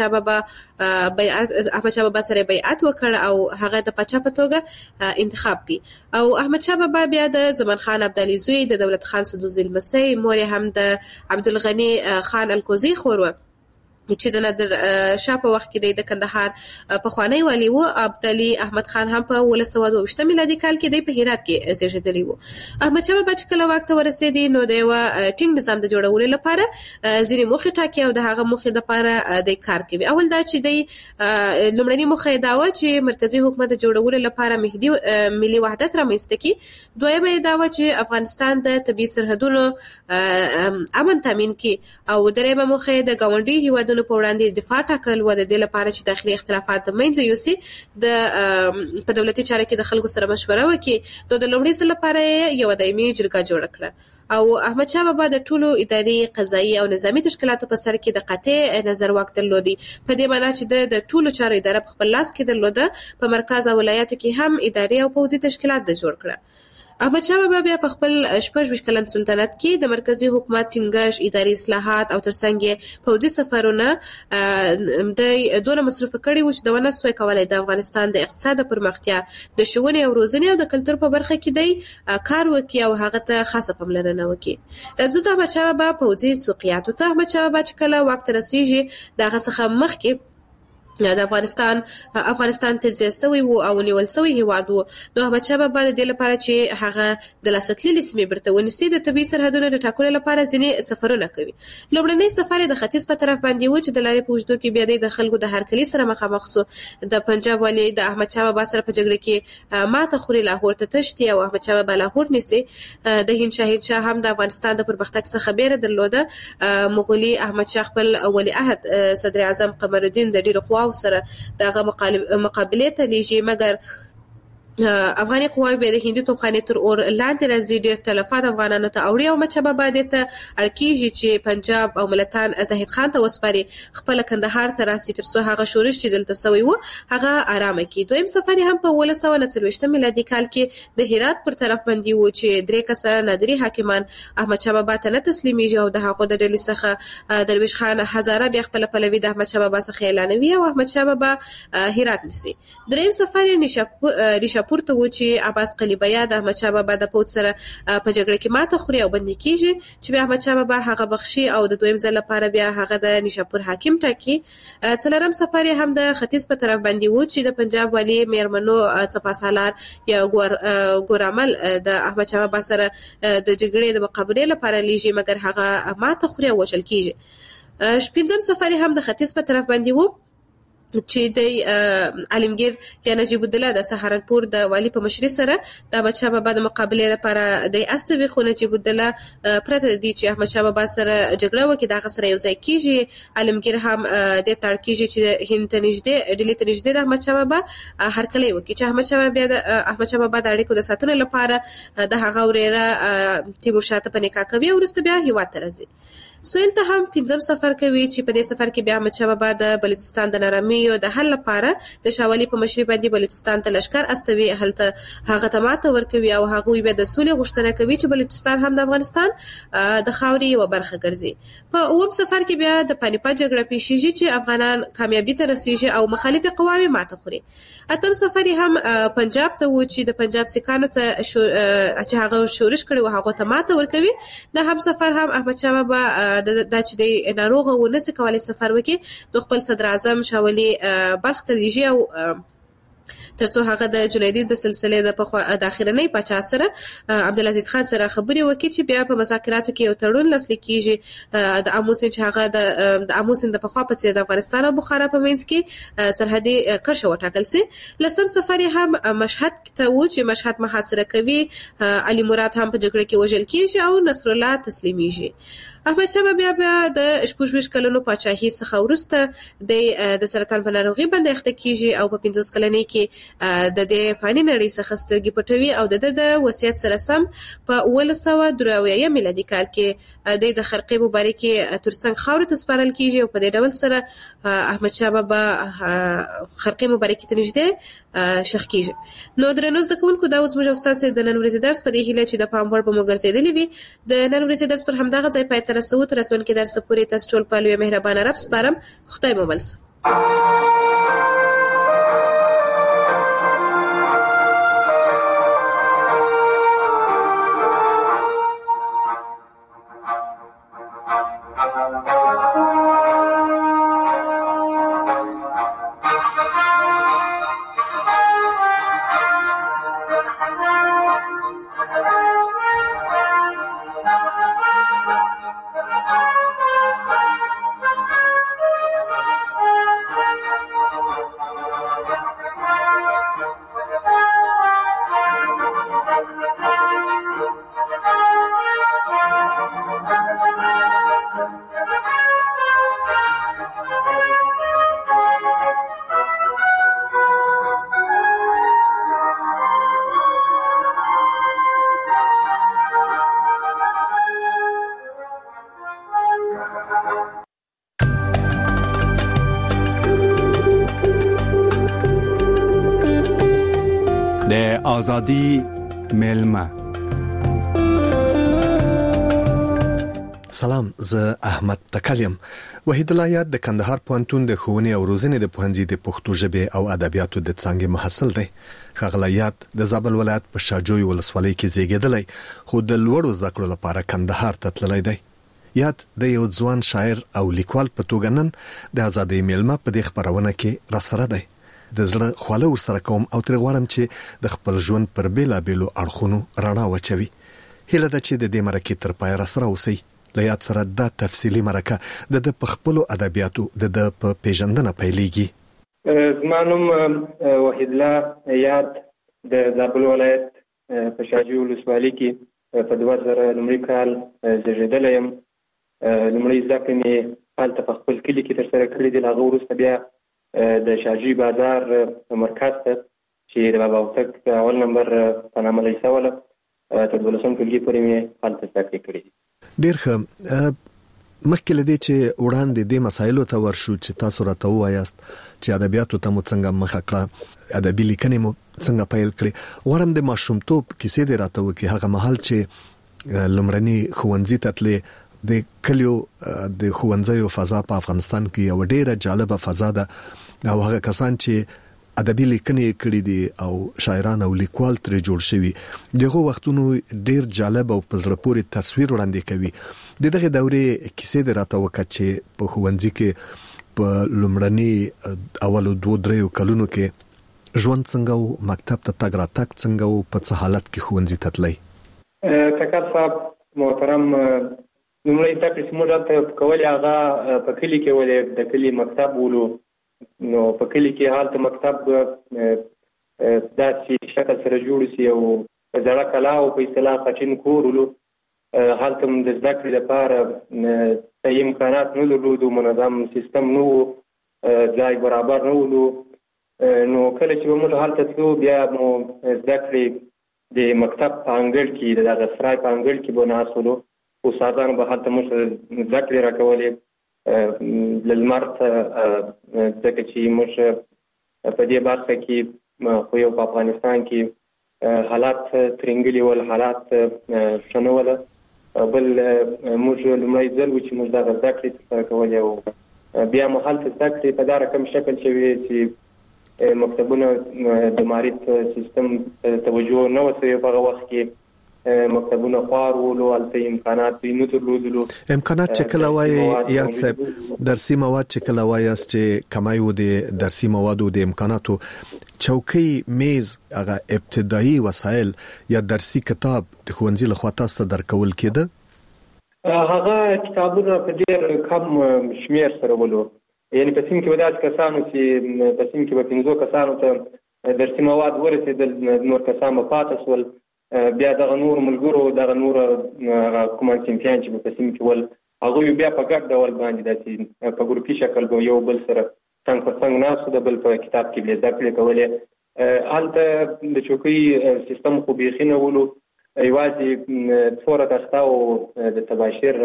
شاه بابا سره بیعت وکړ او هغه د پاچا په توګه انتخاب کړي. او احمد شاه بابا بیا د زمان خان عبدالي زوی، د دولت خان سدوزي لمسی، مور هم د عبدالغني خان الکوزي خور و چې د نادر شاه په وخت کې د کندهار پخوانی والی و. عبدالي احمد خان هم په 1922 میلادي کال کې د هرات کې زیږیدلی و. احمد شاه بابا چې کله واک ته ورسېدی نو د یو ټینګ نظام د جوړولو لپاره ځینې موخې ټاکي او د هغه موخې لپاره د کار کوي. اول دا چې د لومړنۍ موخه دا و چې مرکزی حکومت د جوړولو لپاره ملي وحدت رامنځته کړي. دویمه دا و چې افغانستان د طبي سرحدونو امن تامین کړي او دریمه موخه د ګاونډي هیوادونو په وړاندې دفاع ټاکل و، د دې لپاره چې داخلي اختلافات د منځه یوسي، د په دولتي چارو کې د خلکو سره مشوره وکړي. نو د لومړي ځل لپاره یو دایمي جرګه جوړه کړه او احمد شاه بابا د ټولو اداري، قضایي او نظامی تشکیلاتو په سر کې د قاطع نظر واک درلودي، په دې معنی چې د ټولو چارو اداره په خپل لاس کې درلوده. په مرکز او ولایاتو کې هم اداري او پوځي تشکیلات د جوړ کړه. احمدشاه بابا بیا په خپل 26 کلن سلطنت کې د مرکزی حکومت ټینګښت، اداري اصلاحات او ترڅنګ پوځي سفرونه د دونه مصرف کړي و چې د ونه سوی کولای د افغانستان د اقتصاد پرمختیا، د ښوونې او روزنې او د کلتور په برخه کې دی کار وکړي او هغه ته خاصه پاملرنه وکړي. راځو د احمدشاه بابا پوځي سوقیاتو ته. احمدشاه بابا چې کله واک ته رسیږي دغه څخه مخکې د افغانستان تجزیه شوی و او نیول شوی هیواد و. نو احمدشاه بابا د دې لپاره چې هغه د لاسته سیمې برته ونیسي د طبي سرحدونو د ټاکلو لپاره ځینې سفرونه کوي. لومړنی سفر د ختیځ په طرف باندې و چې د لارې په اوږدو کې بیا د خلکو د هرکلي سره مخامخ شو. د پنجاب والی د احمدشاه بابا سره په جګړه کې ماته خوري، لاهور ته تښتي او احمدشاه بابا لاهور نیسي. د هند شاه هم د افغانستان د پرمختګ څخه بیره درلوده. مغولي احمدشاه خپل ولی عهد صدر اعظم قمر الدین د ډیرو قواو سره دغه مقابله ته لیږي، مګر افغاني قواوې به د هندي توپخانې تر اور لاندې راځي، ډېر تلفات افغانانو ته اوړي او احمدشاه بابا دې ته اړ کېږي چې پنجاب او ملتان زاهد خان ته وسپاري، خپل کندهار ته راسي تر څو هغه شورش چې دلته سوی و هغه آرامه کړي. دویم سفر هم په 1940 میلادي کال کې د هرات پر طرف باندې و چې درې کسه نادري حاکمان احمدشاه بابا ته نه تسلیمیږي او د هغو د ډلې څخه درویش خان هزاره بیا خپل پلوي د احمدشاه بابا څخه اعلانوي او احمدشاه بابا هرات نیسي. دریم سفر یې پورته و چې عباس قلیبیا د احمدشاه بابا د پوځ سره په جګړه کې ماته خوري او بندي کیږي چې بیا احمدشاه بابا هغه بخشي او د دویم ځل لپاره بیا هغه د نشاپور حاکم ټاکي. څلورم سفر هم د ختیځ په طرف باندې و چې د پنجاب والی میرمنو سپاسالار یا ګورامل د احمدشاه بابا سره د جګړې د مقابلې لپاره لیږي، مګر هغه ماته خوري او وژل کیږي. پنځم سفر هم د ختیځ په طرف باندې و چې د عالمگیر یا نجیب الدوله د سهارنپور د والی په مشرۍ سره د احمدشاه بابا د مقابلې لپاره د استوي، خو نجیب الدوله پرته دی چې احمدشاه بابا سره جګړه وکړي دغه سره یو ځای کیږي. عالمگیر هم د تړ کیږي چې هند ته نږدې ډیلی ته نږدې د احمدشاه بابا هرکلی وکړي چې احمدشاه بابا د اړیکو د ساتنې لپاره د هغه وريره تیمورشاه ته په نکاح کوي او وروسته بیا هیواد ته راځي. سویل ته هم پنځم سفر کوي چې په دې سفر کې بیا احمدشاه بابا د بلوچستان د نارامیو د حل لپاره د شاولی په مشرۍ باندې بلوچستان ته لشکر استوي، هلته هغه ته ماته ورکوي او هغه بیا د سولې غوښتنه کوي چې بلوچستان هم د افغانستان د خاورې یوه برخه ګرځي. په اووم سفر کې بیا د پانیپت جګړه پیښیږي چې افغانان کامیابي ته رسیږي او مخالفې قواوې ماته خوري. اتم سفر هم پنجاب ته و چې د پنجاب سیکانو ته چې هغه شورش کړي و هغه ته ماته ورکوي. د هم سفر هم احمدشاه بابا دا چې د ناروغه و نسي کولای سفر وکړي د خپل صدر اعظم شاولی بلخ ته لیږي او تر څو هغه د جنیدي د سلسلې د اخرنۍ پاچا سره عبدالعزیز خان سره خبرې وکړي چې بیا په مذاکراتو کې یو تړون لاسلیک کیږي د اموسین چې هغه د اموسین د پخوا په څیر د افغانستان او بخارا په منځ کې سرحدي کرښه وټاکل سي. لسم سفر هم مشهد ته و چې مشهد محاصره کوي، علي مراد هم په جګړه کې وژل کیږي او نصر الله تسلیمیږي. احمدشاه بابا د 26 کلونو پاچاهي څخه وروسته د سرطان په ناروغي باندې اخته کیږي او په 50 کلنۍ کې د دې فاني نړۍ څخه سترګې پټوي او د وصیت سره سم په 1983 میلادي کال کې د خرقې مبارکې ترڅنګ خاورې ته سپارل کیږي او په دې ډول سره احمدشاه بابا خرقې مبارکې ته نږدې شخ کیږي. نو درنو زده کوونکو دا اوس موږ تاسو د نن ورځې درس په دې هیله چې د پام وړ به مو ګرځېدلی وي. د نن ورځې درس پر همدغه ځای پای ته رسو. تر راتلونکي درس پورې تاسو ټول په لوی مهربانه رب سپارم. خدای مو بل سه. د آزادی ملما سلام، زه احمد تکلیم. وحید الله یاد د کندهار پوهنتون د ښوونې او روزنې د پوهنځي د پښتو ژبې او ادبیاتو د څانګې محصل دی. ښاغلی یاد د زابل ولایت په شاجوی ولسوالۍ کې زیږیدلی، خو د لوړو زده کړو لپاره کندهار ته تللی دی. یاد د یو ځوان شاعر او لیکوال په توګه نن د ازادۍ میلمه په دې خپرونه کې راسره دی. د زړه خواله ورسره کوم او ترې غواړم چې د خپل ژوند پر بیلابیلو اړخونو رڼا واچوي. هیله ده چې د دې مرکې تر پایه راسره اوسئ. له یاد سره دا تفصیلي مرکه د په خپلو ادبیاتو د په پیژندنه پیلېږي. زما نوم وحید الله یاد د زابل ولایت په شاجوی ولسوالۍ کې په 2000 لومړي کال زیږېدلی یم. لومړۍ زده کړې مې هلته په خپل کلي کې ترسره کړې دي. له هغه وروسته بیا د شاجوی بازار مرکز ته چې د بابا هوتک اول نمبر په نامه لیسه وله تر 12 ټولګي پورې مې هلته زده کړې کړې دي. ډېر ښه. مخکې له دې چې وړاندې دې مسایلو ته ورشو چې تاسو راته ووایاست چې ادبیاتو ته مو څنګه مخه کړه، ادبي لیکنې مو څنګه پیل کړې، غواړم د ماشومتوب کیسې دې راته وکړي. هغه مهال چې لومړني ښوونځي ته تلې، د کلیو د ښوونځیو فضا په افغانستان کې یو ډېره جالبه فضا ده او هغه کسان چې ادبي لیکنې کړې دي او شاعران او لیکوال ترې جوړ شوي دغه وختونو ډېر جالب او په زړه پورې تصویر وړاندې کوي. د دغه دورې کیسې دې راته وکړه چې په ښوونځي کې په لومړني اولو 2-3 کلونو کې ژوند څنګه و، مکتب ته تګ راتګ څنګه و، په څه حالت کې ښوونځي ته تلئ؟ تکر صاحب محترم، لومړی زده کړې چې موږ هلته کولې هغه په کلي کې ولې د کلي مکتب ولو. نو په کلي کې هلته مکتب داسې شکل سره جوړ شي او زړه کلا او په اصطلاح قچین کور ولو. هلته د زده کړې لپاره صحیح امکانات نه درلودو، منظم سیستم نه و، ځای برابر نه ولو. نو کله چې به موږ هلته تلو بیا مو زده کړې د مکتب په انګړ کې د دغه سرای په انګړ کې به ناست ولو. استادانو به هلته موږ زده کړې راکولې للمر ته، ځکه چې موږ په دې برخه کې خو یو په افغانستان کې حالات ترنګلي ول، حالات ښه نه وله. بل موږ لومړی ځل و چې موږ دغه زده کړې ترسره کولې او بیا مو هلته زده کړې په دا رقم شکل شوي چې مکتبونه د معارف سیستم توجه نه وه شوې په هغه وخت کې. مکتبونه خوار ولو، هلته امکانات نه درلودلو. امکانات چې کله وایي یاد صاحب، درسي مواد چې کله وایاست چې کمای و د درسي موادو د امکاناتو، چوکۍ، میز، هغه ابتدایي وسایل یا درسي کتاب د ښوونځي لخوا تاسو ته درکول کېده؟ هغه کتابونه په ډېر کم شمېر سره ولو. یعنې په سیم کې به داسې کسانو چې په سیم کې به 5 کسانو ته درسي مواد ورسېدل، نور کسان به پاتې شول. بیا دغه نور ملګرو، دغه نور کوم صنفیان چې په سیم کې ول، هغوی بیا په ګډ ډول باندې داسې په ګروپي شکل به یو بل سره څنګ پر څنګ ناست، د بل په کتاب کې به زده کړې کولې. هلته د چوکۍ سیستم خو بیخي نه ولو، یوازې څوره تخته او د تباشیر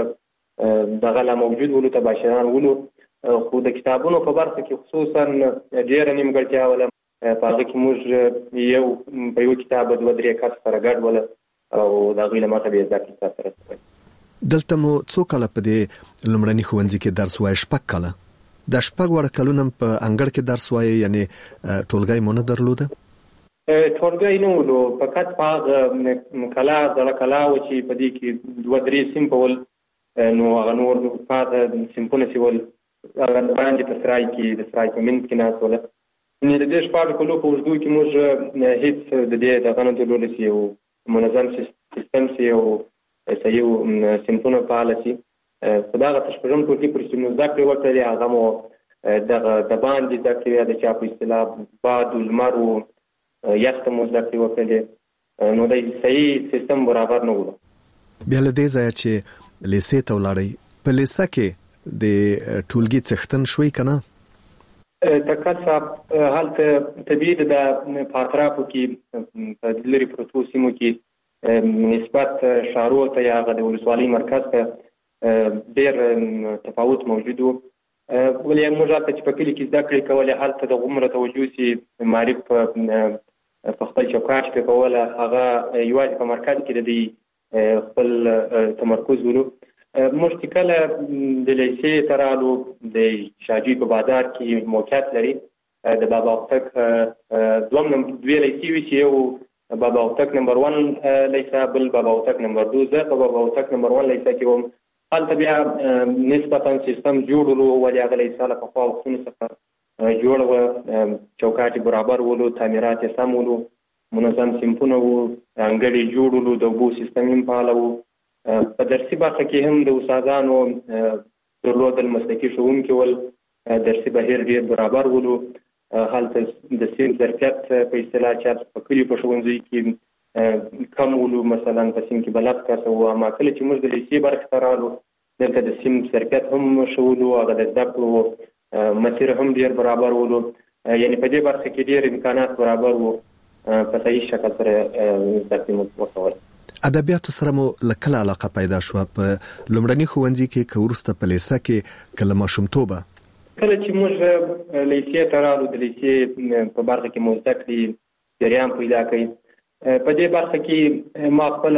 دغه لا موجود ولو، تباشیران ولو. خو د کتابونو په برخه کې خصوصا ډېره نیمګړتیا وله. په هغه کې موږ په یو کتاب 2-3 کس سره ګډ وله او د هغوی له مخه به زده کړې سره کوئ. دلته مو څو کاله په دې لومړني ښوونځي کې درس وایي؟ 6 کاله. د 6 وړه کلونه په انګړ کې درس وایي، یعنې ټولګی مو نه درلوده؟ ټولګی نه ولو، فقط په هغه کلا زړه کلا و چې په دې کې 2-3 صنفه ول. نو هغه نور پاته صنفونه چې ول هغه باندې په سرای کې د سرای په منځ کې ناست وله. نو د دې 6 کلو په اوږدو کې موږ هیڅ د دې دغه نه درلودلی چې یو منظم سیستم شي او صحیح صنفونه فعاله شي. په دغه 6 ټولګي پورې چې موږ زده کړې وکړلې، هغه مو دغه د باندې زده کړې، د چا په اصطلاح باد و لمر و یخ ته مو زده کړې وکړلې. نو د صحیح سیستم برابر نه ولو. بیا له دې ځایه چې لیسې ته ولاړئ، په لیسه کې د ټولګي څښتن شوئ که نه؟ تکر صاحب، هلته طبیعي ده په اطرافو کې په لرې پرتو سیمو کې نسبت ښارونو ته یا هغه د ولسوالۍ مرکز ته ډېر تفاوت موجود و. ولې موږ هلته چې په کلي کې زده کړې کولې، هلته د غومره توجه چې معارف په خپل چوکاټ کې کوله، هغه یوازې په مرکز کې د دوی خپل تمرکز ولو. موږ چې کله د لیسې ته رالو د شاجوی په بازار کې موقعیت لري د بابا هوتک دوه لیسې وي چې یو بابا هوتک نمبر 1 لیسه بل بابا هوتک نمبر 2 زه په بابا هوتک نمبر 1 لیسه کې وم. هلته بیا نسبتا سیستم جوړولو ولې هغه لیسه له پخوا وختونو څخه جوړ و، چوکاټ برابر ولو، تعمیرات یې سم ولو، منظم صنفونه وو، انګړې جوړولو، د اوبو سیستم یې فعال وو. په درسي برخه کې هم د استادانو درلودل، مسلکي ښوونکي ول، درسي بهیر ډېر برابر ولو. هلته د صنف ظرفیت په اصطلاح چې په کلیو په ښوونځیو کې کم ولو، مثلا په صنف کې به 10 کسه وو. اما کله چې موږ د لیسې برخې ته رالو دلته د صنف ظرفیت هم ښه ولو، هغه د زده کړو مسیر هم ډېر برابر ولو. یعنې په دې برخه کې ډېر امکانات برابر وو، په صحیح شکل سره زده کړې مو وکول. ادبیاتو سره مو لکه علاقه پیدا شو په لومړني ښوونځي کې که وروسته په لیسه کې کله ماشومتوبه؟ کله چې موږ لیسې ته رالو د لیسې په برخه کې مو زده کړې جریان پیدا کړي. په دې برخه کې ما خپل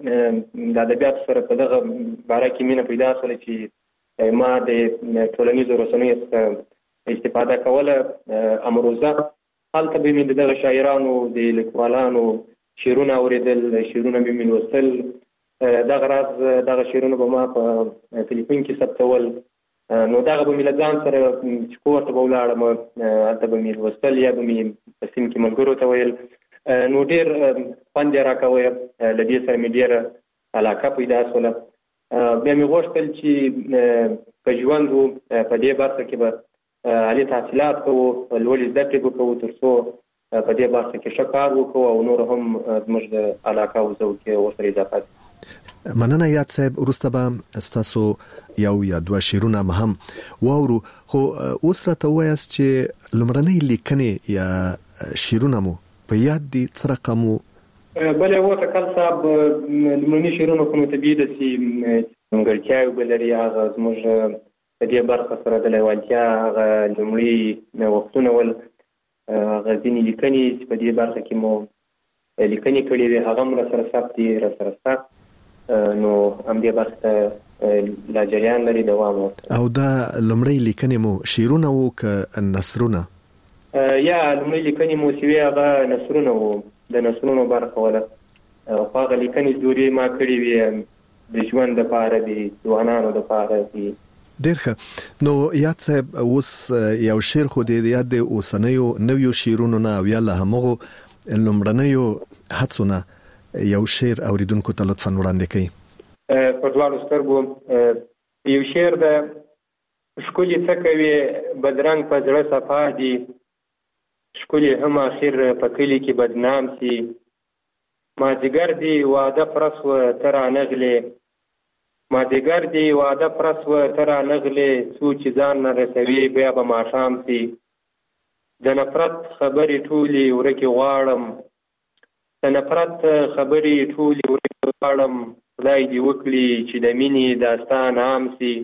د ادبیاتو سره په دغه باره کې مینه پیدا شوله چې ما د ټولنیزو رسنیو څخه استفاده کوله. امروزه هلته به مې دغه شاعرانو د لیکوالانو شعرونه اوریدل، شعرونه به مې لوستل. دغه راز دغه شعرونه به ما په تلیفون کې ثبتول، نو دغه به مې له ځان سره چې کور ته به ولاړم هلته به مې لوستل یا به مې په سیمه کې ملګرو ته ویل. نو ډېر خوند یې راکوی، له دې سره مې ډېره علاقه پیدا شوله. بیا مې غوښتل چې په ژوند په دې برخه کې به عالي تحصیلات کوو، لوړې زده کړې به کوو، تر څو په دې برخه کې ښه کار وکړو او نور هم زموږ د علاقه او ذوق کې ورسره اضافه کړو. مننه یاد صاحب. وروسته به ستاسو یو یا دوه شعرونه هم واورو، خو اوس راته ووایاست چې لومړنۍ لیکنې یا شعرونه مو په یاد دي څه رقم وو؟ بله وټکل صاحب لومړني شعرونه خو نو طبیعي ده چې ځانګړتیاوې به لري. هغه زموږ په دې برخه سره د لیوالتیا هغه لومړي وختونه ول، هغه ځینې لیکنې چې په دې برخه کې مو لیکنې کړې وې هغه هم راسره ثبت دي، راسره شته. نو همدې برخې ته لا جریان لري، دوام ورکړي. او دا لومړی لیکنې مو شعرونه وو که نثرونه؟ یا لومړی لیکنې مو چې وې هغه نثرونه وو، د نثرونو برخه وله. خو هغه لیکنې دورې ما کړې وې د ژوند دپاره، د ځوانانو دپاره دي. ډېر ښه. نو یاد صاحب اوس یو شعر خو د یاد د اوسنیو نویو شعرونو نه او یا له همغو لومړنیو هڅو نه یو شعر اوریدونکو ته لطفاً وړاندې کړئ. په دواړو سترګو یو شعر ده: ښکلې څه کوې بدرنګ په زړه صفا دي، ښکلې هم اخر په کلي کې بدنام سي، مازدیګر دی واده پرسوه ته رانغلې، مازدیګر دی واده پرسوه ته رانغلې، څو چې ځان نه رسوي بیا به ماښام سي، د نفرت خبرې ټولې ورکې غواړم، د نفرت خبرې ټولې ورکې غواړم، خدای دې وکړي چې د مینې داستان عام سي،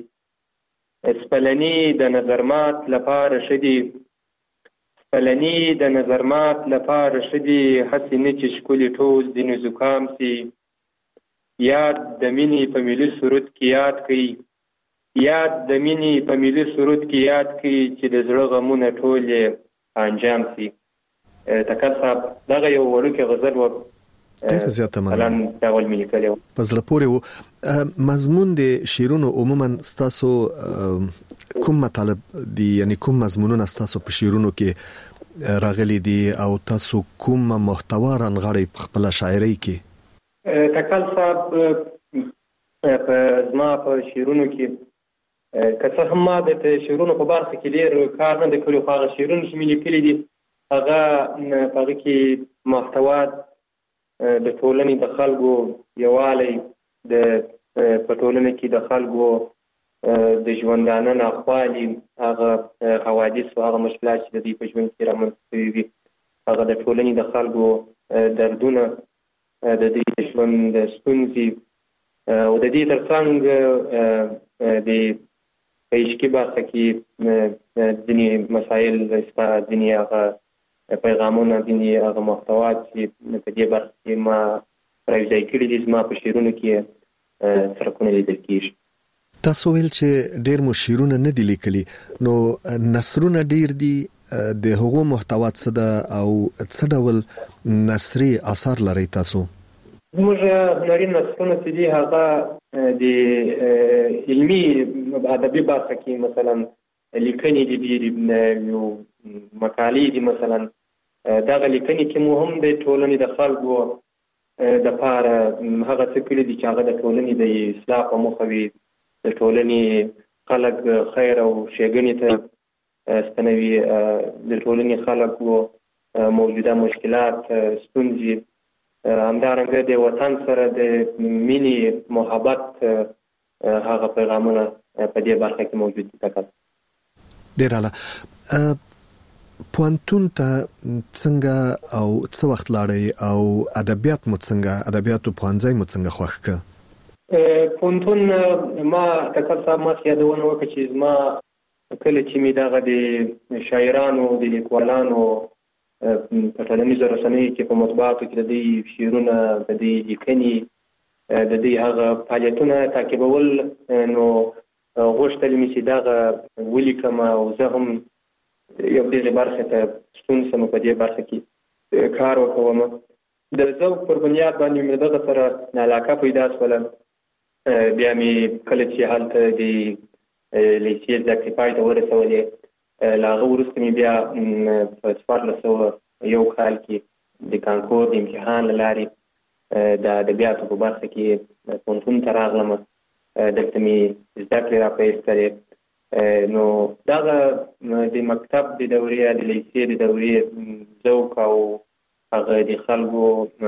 سپلني د نظرمات لپاره ښه دي، سپلني د نظرمات لپاره ښه دي، هسې نه چې ښکلې ټول ځینې زکام سي، یاد د مینې په ملي سرود کې یاد کړي، یاد د مینې په ملي سرود کې یاد کړي، چې د زړه غمونه ټول انجام سي. تکل صاحب دغه یو وړوکی غزل و، ډېر زیاته مننه. ډول مې لیکلی و، په زړه پورې و. مضمون د شعرونو عموما ستاسو کوم مطالب دي، یعنی کوم مضمونونه ستاسو په شعرونو کې راغلي دي او تاسو کوم محتوا رانغاړئ په خپله شاعرۍ کې؟ تکل صاحب په زما په شعرونو کې که څه هم ما د شعرونو په برخه کې ډېر کار نه دی کړی، خو هغه شعرونه چې مې لیکلي دي هغه په هغه کې محتوا د ټولنې د خلکو یووالی، په ټولنه کې د خلکو د ژوندانه ناخوالي، هغه حوادث او هغه مشکلات چې د دوی په ژوند کې رامنځته شوي وي، هغه د ټولنې د خلکو دردونه، د دوی د ژوند د ستونزې، او د دې ترڅنګ د په عشقي برخه کې ځینې مسایل شته، ځینې هغه پیغامونه، ځینې هغه محتوات چې په دې برخه کې ما راوځای کړي دي، زما په شعرونو کې څرکونه لیدل کېږي. تاسو ویل چې ډېر مو شعرونه نه دي لیکلي، نو نثرونه ډېر دي، د هغو محتوا څه ده او څه ډول نثري آثار لري تاسو؟ موږ هنري نثرونه چې دي هغه د علمي ادبي برخه کې مثلا لیکنې دي، یو مقالې دي، مثلا دغه لیکنې کې مو هم د ټولنې د خلکو د پاره هغه څه کړي دي چې هغه د ټولنې د اصلاح په موخه وي، د ټولنې خلک خیر او ښېګڼې ته ستنوي، د ټولنې خلکو موجوده مشکلات، ستونزې، همدارنګه د وطن سره د مینې محبت هغه پیغامونه په دې برخه کې موجود دي. ډېر اعلی. پوهنتون ته څنګه او څه وخت لاړئ او ادبیات مو څنګه، ادبیاتو پوهنځی مو څنګه خوښ کړ؟ پوهنتون ما ټکر صاحب ما یادونه وکړه چې زما کله چې مې دغه د شاعرانو د لیکوالانو په ټولنیزو رسنیو کې په مطبوعاتو کې د دوی شعرونه، د دوی لیکنې، د دوی هغه فعالیتونه تعقیبول، نو غوښتل مې چې دغه ولیکم او زه هم یو دې برخه ته ستون سم، په دې برخه کې کار وکوم. د ذوق پر بنیاد باندې مې دغه سره علاقه پیدا شوله. بیا مې کله چې هلته د لیسې زده کړې پای ته ورسولې، له هغه وروسته مې بیا په 1401 کال کې د کانکور د امتحان له لارې د ادبیاتو په برخه کې پوهنتون ته راغلم. دلته مې زده کړې راپیل کړې. نو دغه د مکتب د دورې، د لیسې د دورې ذوق او هغه د خلکو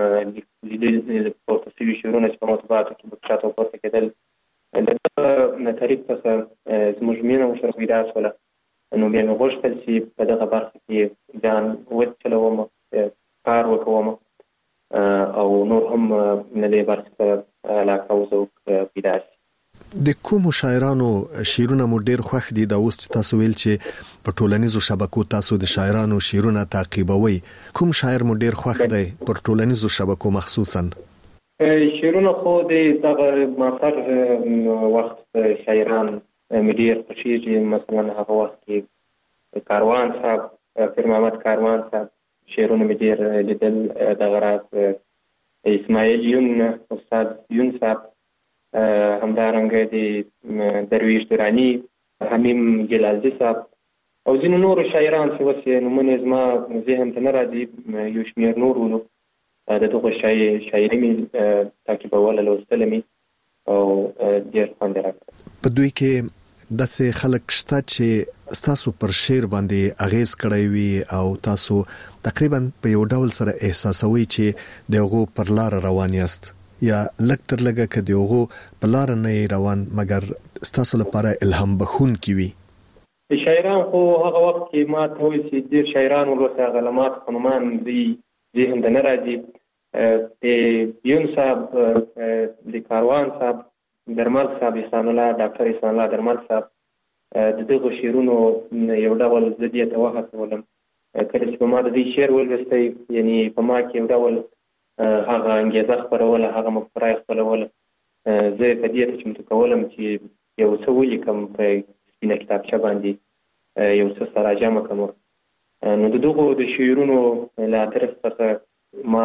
لیدل پورته شوي شعرونه چې په مطبوعاتو کې به کښته پورته کېدل، د دغه طریق څخه زموږ مینه ورسره پیدا شوله. نو بیا مې غوښتل چې په دغه برخه کې ځان وچلوم، کار وکوم او نور هم د دې برخې سره علاقه او ذوق پیدا شي. د کومو شاعرانو شعرونه مو ډېر خوښ دي؟ دا اوس چې تاسو ویل چې په ټولنیزو شبکو تاسو د شاعرانو شعرونه تعقیبوي، کوم شاعر مو ډېر خوښ دی پر ټولنیزو شبکو مخصوصا؟ شعرونه خو د دغه معاصر وخت شاعران مې ډېر خوښېږي. مثلا هغه وخت کې کاروان صاحب، پیر محمد کاروان صاحب شعرونه مې ډېر لیدل، دغه راز اسماعیل یون، استاد یون صاحب، همدارنګه د درویش درانی، حمیم جلالزی صاحب او ځینو نورو شاعران چې اوس نومونه زما ذهن ته نه راځي، یو شمېر نور ولو د دغو شاعري مې تعقیبوله، لوستله مې او ډېر خوند یې راکړ. په دوی کې داسې خلک شته چې ستاسو پر شعر باندې اغیز کړی وي او تاسو تقریبا په یو ډول سره احساسوي چې د هغو پر لار روان یاست، یا لږ تر لږه که د هغو په لاره نه روان مګر ستاسو لپاره الهام بخښونکي وي؟ شاعران خو هغه وخت کې ما ته وایي چې ډېر شاعران ورسره هغه لمات په نومان دوی ذهن ته نه راځي. د یون صاحب، د کاروان صاحب، درمل صاحب، احسان الله، ډاکټر احسان الله درمل صاحب، د دغو شعرونو یو ډول زه دې ته وهڅولم. کله چې په ما د دې شعر ولوستی، یعنې په ما کې یو ډول هغه انګېزه خپروله، هغه مفکوره خپلوله. زه په دې ته چمتو کولم چې یو څه ولیکم په سپینه کتابچه باندې، یو څه سره جمع کړم. نو د دغو د شعرونو له طرف څخه ما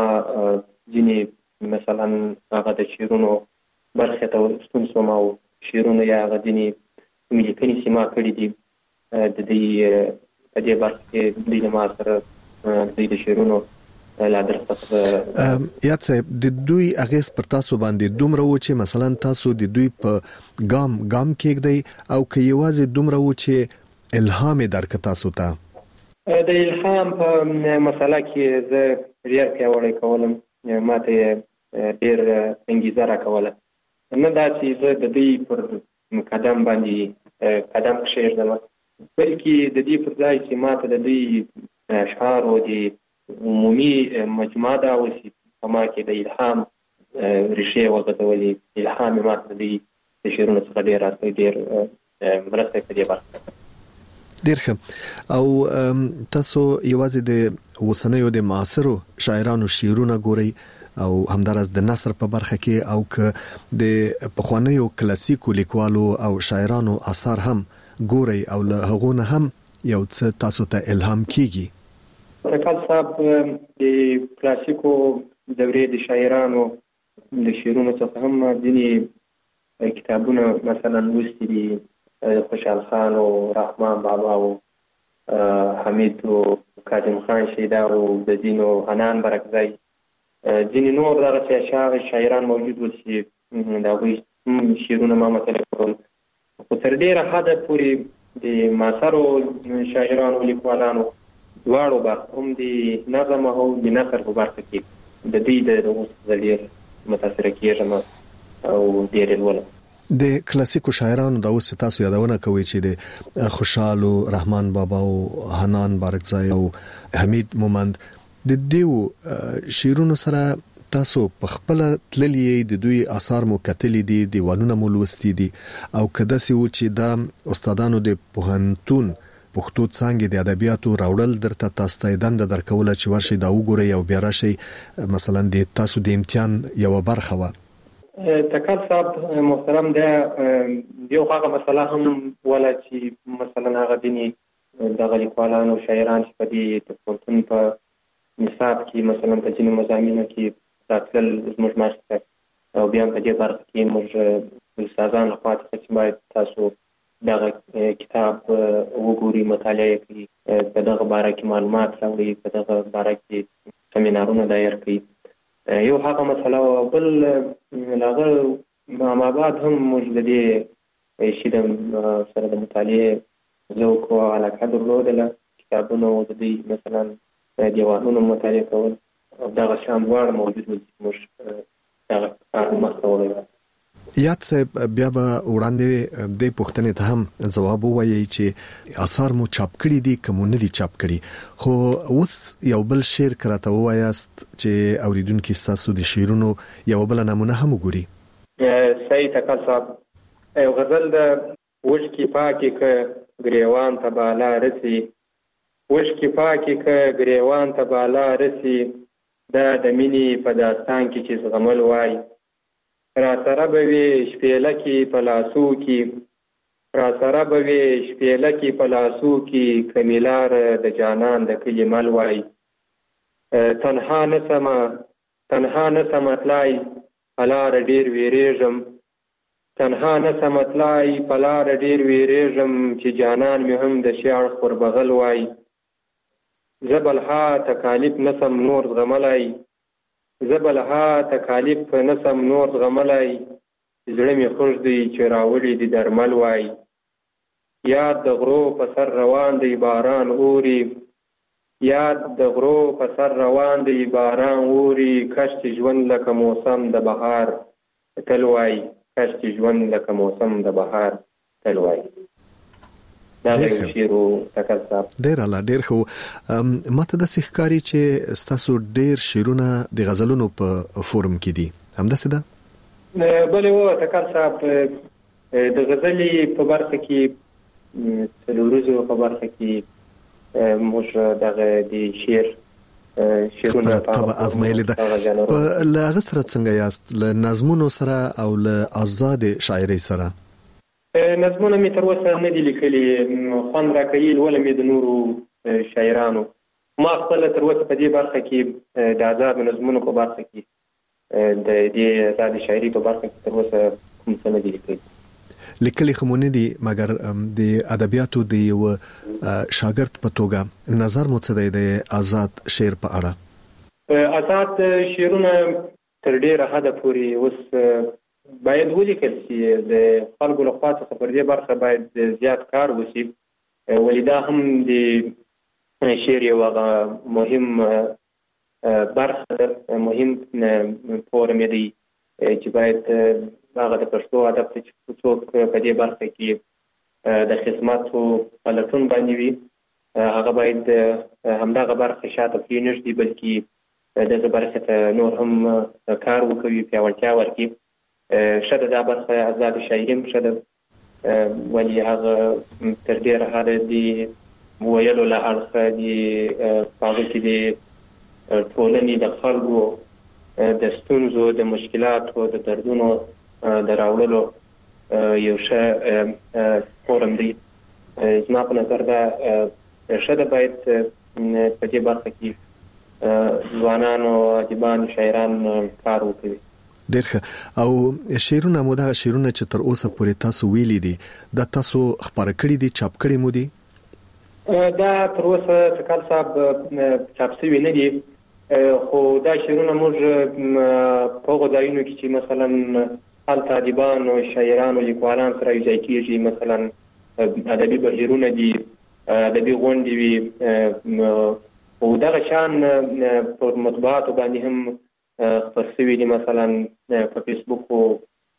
ځینې مثلا هغه د شعرونو برخې ته ستون شوم او شعرونه یا هغه ځینې کومې لیکنې چې ما کړي دي د دوی په دې برخه کې دوی له ما سره دوی د شعرونو یاد صاحب د دوی اغیز پر تاسو باندې دومره و چې مثلا تاسو د دوی په ګام کېږدئ او که یوازې دومره و چې الهام درک تاسو ته؟ د الهام په مسله کې زه ډېر پیاوړی کولم، ما ته ډېر انګېزه راکوله. نه دا چې زه د دوی پر قدم باندې قدم کښېږدم، بلکې د دې پر ځای چې ما ته د دوی اشعار او د عمومي مجموعه دا اوسي په ما کې د الهام ریښې وغځولې، الهام ما ته د شعرونو څخه ډېر راځي، ډېر مرسته په دې برخه. ډېر ښه. او تاسو یوازې د اوسنیو د معاصرو شاعرانو شعرونه ګورئ او همدارس د نثر په برخه کې او ک د پخوانیو کلاسیکو لیکوالو او شاعرانو اثار هم ګوري او له هغه نه هم یو څه تاسو ته الهام کیږي؟ تکل صاحب د کلاسیکو دورې د شاعرانو د شعرونو څخه هم ځینې کتابونه مثلا لوستي دي، خوشحال خان او رحمان بابا او حمید او کاظم خان شیدا او د دینو حنان برکزی، ځینې نور دغه شاعران موجود و چې د هغوی شعرونه ما مطالعه کول. خو تر ډېره حده پورې د معاصرو شاعرانو لیکوالانو دواړو برخو هم د نظم او د نثر په برخه کې د دوی د دغو څخه ډېر متاثره کېږم او ډېر یې لولم. د کلاسیکو شاعرانو د اوس تاسو یادونه کوي چې د خوشحال او رحمان بابا او حنان بارکزای او حمید مومند د دیو شعرونو سره تاسو په خپل تللی د دوی آثار مو کتلی دي، دیوانونه مو لوستي دي او کده سی و چې د استادانو د پوهنتون پښتو څنګه د ادبیاتو راوړل درته تاسو ته دند درکول چې ورشي دا وګورئ او بیا راشي مثلا د تاسو د امتحان یو برخه و. تکل صاحب محترم د یو هغه مسله هم ولا چې مثلا هغه دیني دغه لیکوالانو شاعران چې په دې پښتون په نصاب کې مثلا په ځینو مضامینو کې راتلل زموږ مخې او بیا په دې برخه کې موږ استادان خوا ته چې باید تاسو دغه کتاب وګورئ، مطالعه کړئ، په دغه باره کې معلومات راوړئ، په دغه باره کې سیمینارونه دایر کړئ. یو هغه مسله او بل هغه ما بعد هم موږ د دې شي د سره د مطالعې ذوق او علاقه درلودله، کتابونه د دې مثلا دیوانونه مطالعه کول او دغه شان وړ موجود و چې موږ دغه کار مخته وړی. یاد صاحب بیا به وړاندې د پوښتنې ته هم ځواب ووایي چې آثار مو چاپ کړي دي که مو نه دي چاپ کړي، خو اوس یو بل شعر راته ووایاست چې اوریدونکي ستاسو د شعرونو یو بل نمونه هم وګوري. صحیح تکل صاحب، یو غزل د وشکې پاکې که ګریوان ته بالا رسي، وشکې پاکې که ګریوان ته بالا رسي، دا د مینې په داستان کې چې زغمل وای، را سره به وي شپېلکې په لاسو کې، را سره به وي شپېلکې په لاسو کې، کمیلار د جانان د کلي مل وای، تنها نه سمه تلای په لاره ډېر ویرېږم، تنها نه سمه تلای په لاره ډېر ویرېږم، چې جانان مې هم د شي اړخ ور بغل وای، زبلها تکالیف نسم نور زغملای، زبلها تکالیف نسم نور زغملای، زړه مې خوږ دی چې راوړي دي درمل وای، یاد د غرو په سر روان دی باران اوري، یاد د غرو په سر روان دی باران اوري، کش چې ژوند لکه موسم د بهار تل وای، کش چې ژوند لکه موسم د بهار تل وای. ډیر الله ډیر خو ماته د ښکاری چې ستاسو ډیر شعرونه د غزلونو په فورم کې دي، همداسې ده؟ بلې و تکل صاحب، د غزلې په برخه کې څلورزو په برخه کې موږ دغه د شعرونه په ازمایلې ده. په هغه سره څنګه یاست له نظمونو سره او له آزاد شاعرۍ سره؟ نظمونه مې تر اوسه نه دي لیکلي، خوند راکوي لولم یې د نورو شاعرانو. ما خپله تر اوسه په دې برخه کې د آزاد نظمونو په برخه کې د دې آزاد شاعري په برخه کې تر اوسه کوم څه نه دي لیکلي. لیکلي خو مو نه دي، مګر د ادبیاتو د یو شاګرد په توګه نظر مو څه دی د آزاد شعر په اړه؟ آزاد شعرونه تر ډېره حده پورې اوس باید ولیکل شي، د خلکو له خوا څخه پر دې برخه باید زیات کار وشي، ولې دا هم د شعر یو هغه مهم برخه، مهم فورم دی چې باید هغه د پښتو ادب ته چې څوک په دې برخه کې د خدمت او پلټون باندې وي، هغه باید همدغه برخه شاته پرېنږدي، بلکې دغه برخه ته نور هم کار وکوي، پیاوړتیا ورکړي. شاید دا برخه آزاد شاعري هم ښه ده، ولې هغه تر ډېره حده د ویلو له اړخه د هغه کې د ټولنې د خلکو د ستونزو د مشکلاتو د دردونو د راوړلو یو ښه فورم دی. زما په نظر دا ښه ده، باید په دې برخه کې ځوانان او ادیبان شاعران کار وکړي. ډېر ښه. او شعرونه مو دا شعرونه چې تر اوسه پورې تاسو ویلي دي دا تاسو خپاره کړي دي، چاپ کړي مو دي؟ دا تر اوسه تکال صاحب چاپ شوي نه دي، خو دا شعرونه موږ په هغو ځایونو کې چې مثلا هلته ادیبان او شاعران او لیکوالان سره یوځای کېږي، مثلا ادبي بهیرونه دي، ادبي غونډې وي، او دغه شان په مطبوعاتو باندې هم خپر شوي دي، مثلا په فیسبوک او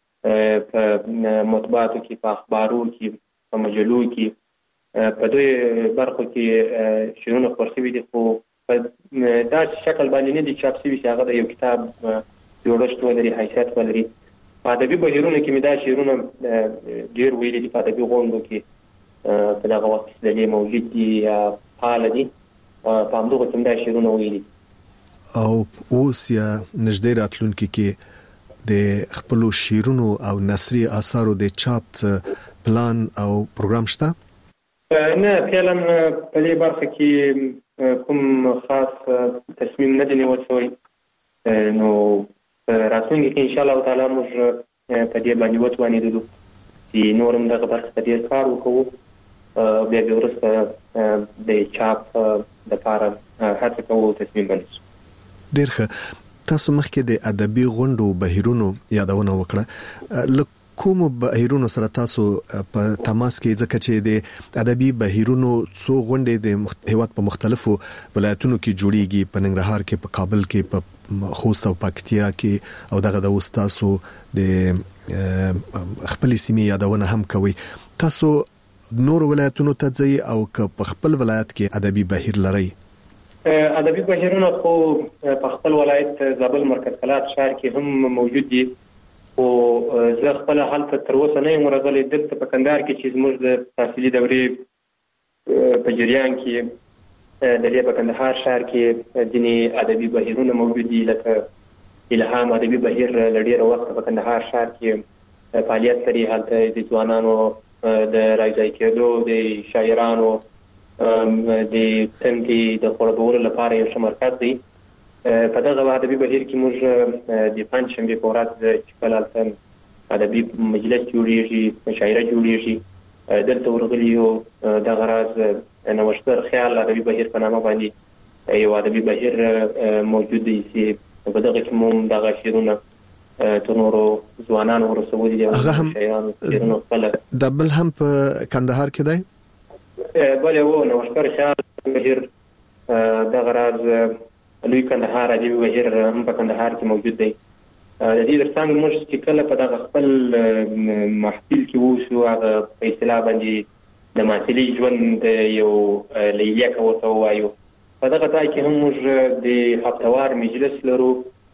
په مطبوعاتو کې، په اخبارو کې، په مجلو کې، په دوی برخو کې شعرونه خپر شوي دي، خو په داسې شکل باندې نه دي چاپ شوي چې هغه د یو کتاب جوړښت ولري، حیثیت ولري. په ادبي بهیرونو کې مې دا شعرونه ډېر ویلي دي، په ادبي غونډو کې په دغه وخت کې سلسلې موجود دي یا فعاله دي، په همدغو کې مې دا شعرونه ویلي. او اوس یا نږدې راتلونکي کې د خپلو شعرونو او نثري آثارو د چاپ پلان او پروګرام شته؟ نه، فعلا په دې برخه کې کوم خاص تصمیم نه دی نیول شوی. نو راتلونکي کې انشاءالله تعالی موږ په دې باندې وتوانېدلو چې نور هم دغه برخه ته ډېر کار وکړو، بیا وروسته د چاپ دپاره هڅه کوو تصمیم ونیسو. ډېر ښه. تاسو مخکې د ادبي غونډو بهیرونو یادونه وکړه. له کومو بهیرونو سره تاسو په تماس کې، ځکه چې د ادبي بهیرونو څو غونډې د هیواد په مختلفو ولایتونو کې جوړیږي، په ننګرهار کې، په کابل کې، په خوست او پکتیا کې، او دغه د تاسو د خپل سیمې یادونه هم کوي. تاسو نور ولایتونو ته ځئ او که په خپل ولایت کې ادبي بهیر لرئ؟ ادبي بهیرونه خو په خپل ولایت زابل مرکز کلات ښار کې هم موجود دي، خو زه خپل هلته تر اوسه نه یم ورغلی. دلته په کندهار کې چې زموږ د تحصیلي دورې په جریان کې د دې په کندهار ښار کې ځینې ادبي بهیرونه موجود دي، لکه الهام ادبي بهیر له ډېره وخته په کندهار ښار کې فعالیت لري. هلته د ځوانانو د راځای کېدو، د شاعرانو د تندې د خړوبولو لپاره یو ښه مرکز دی. په دغه ادبي بهیر کې موږ د پنجشنبې په ورځ چې کله هلته ادبي مجلس جوړېږي، مشاعره جوړېږي، دلته ورغلي یو دغه راز نوښتګر خیال ادبي بهیر په نامه باندې یو ادبي بهیر موجود دی چې په دغه کې موږ دغه شعرونه تر نورو ځوانانو ورسولي دي. هغه هم شعرونه خپله دا بل هم په کندهار کې دی؟ بله و نوښتګر خیال بهیر دغه راز لوی کندهار ادبي بهیر هم په کندهار کې موجود دی. د دې ترڅنګ موږ چې کله په دغه خپل محفل کې ووسو، هغه په اصطلاح باندې د معتلي ژوند یو لیلیه ورته ووایو، په دغه ځای کې هم موږ د هفتوار مجلس لرو،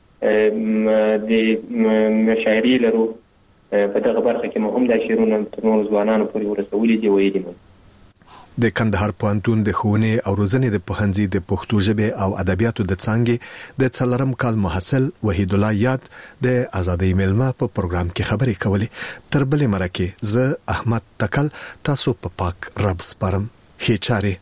د مشاعرې لرو. په دغه برخه کې مو هم دا شعرونه تر نورو ځوانانو پورې ورسولي دي، ویلي مو. د کندهار پوهنتون د ښوونې او روزنې د پوهنځي د پښتو ژبې او ادبیاتو د څانګې د 4 کال محصل وحید الله یاد د ازادۍ میلمه په پروګرام کې خبرې کولې. تر بلې مرکه زه احمد تکل تاسو په پاک رب سپارم. ښې چارې.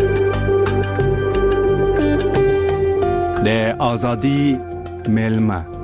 د ازادۍ میلمه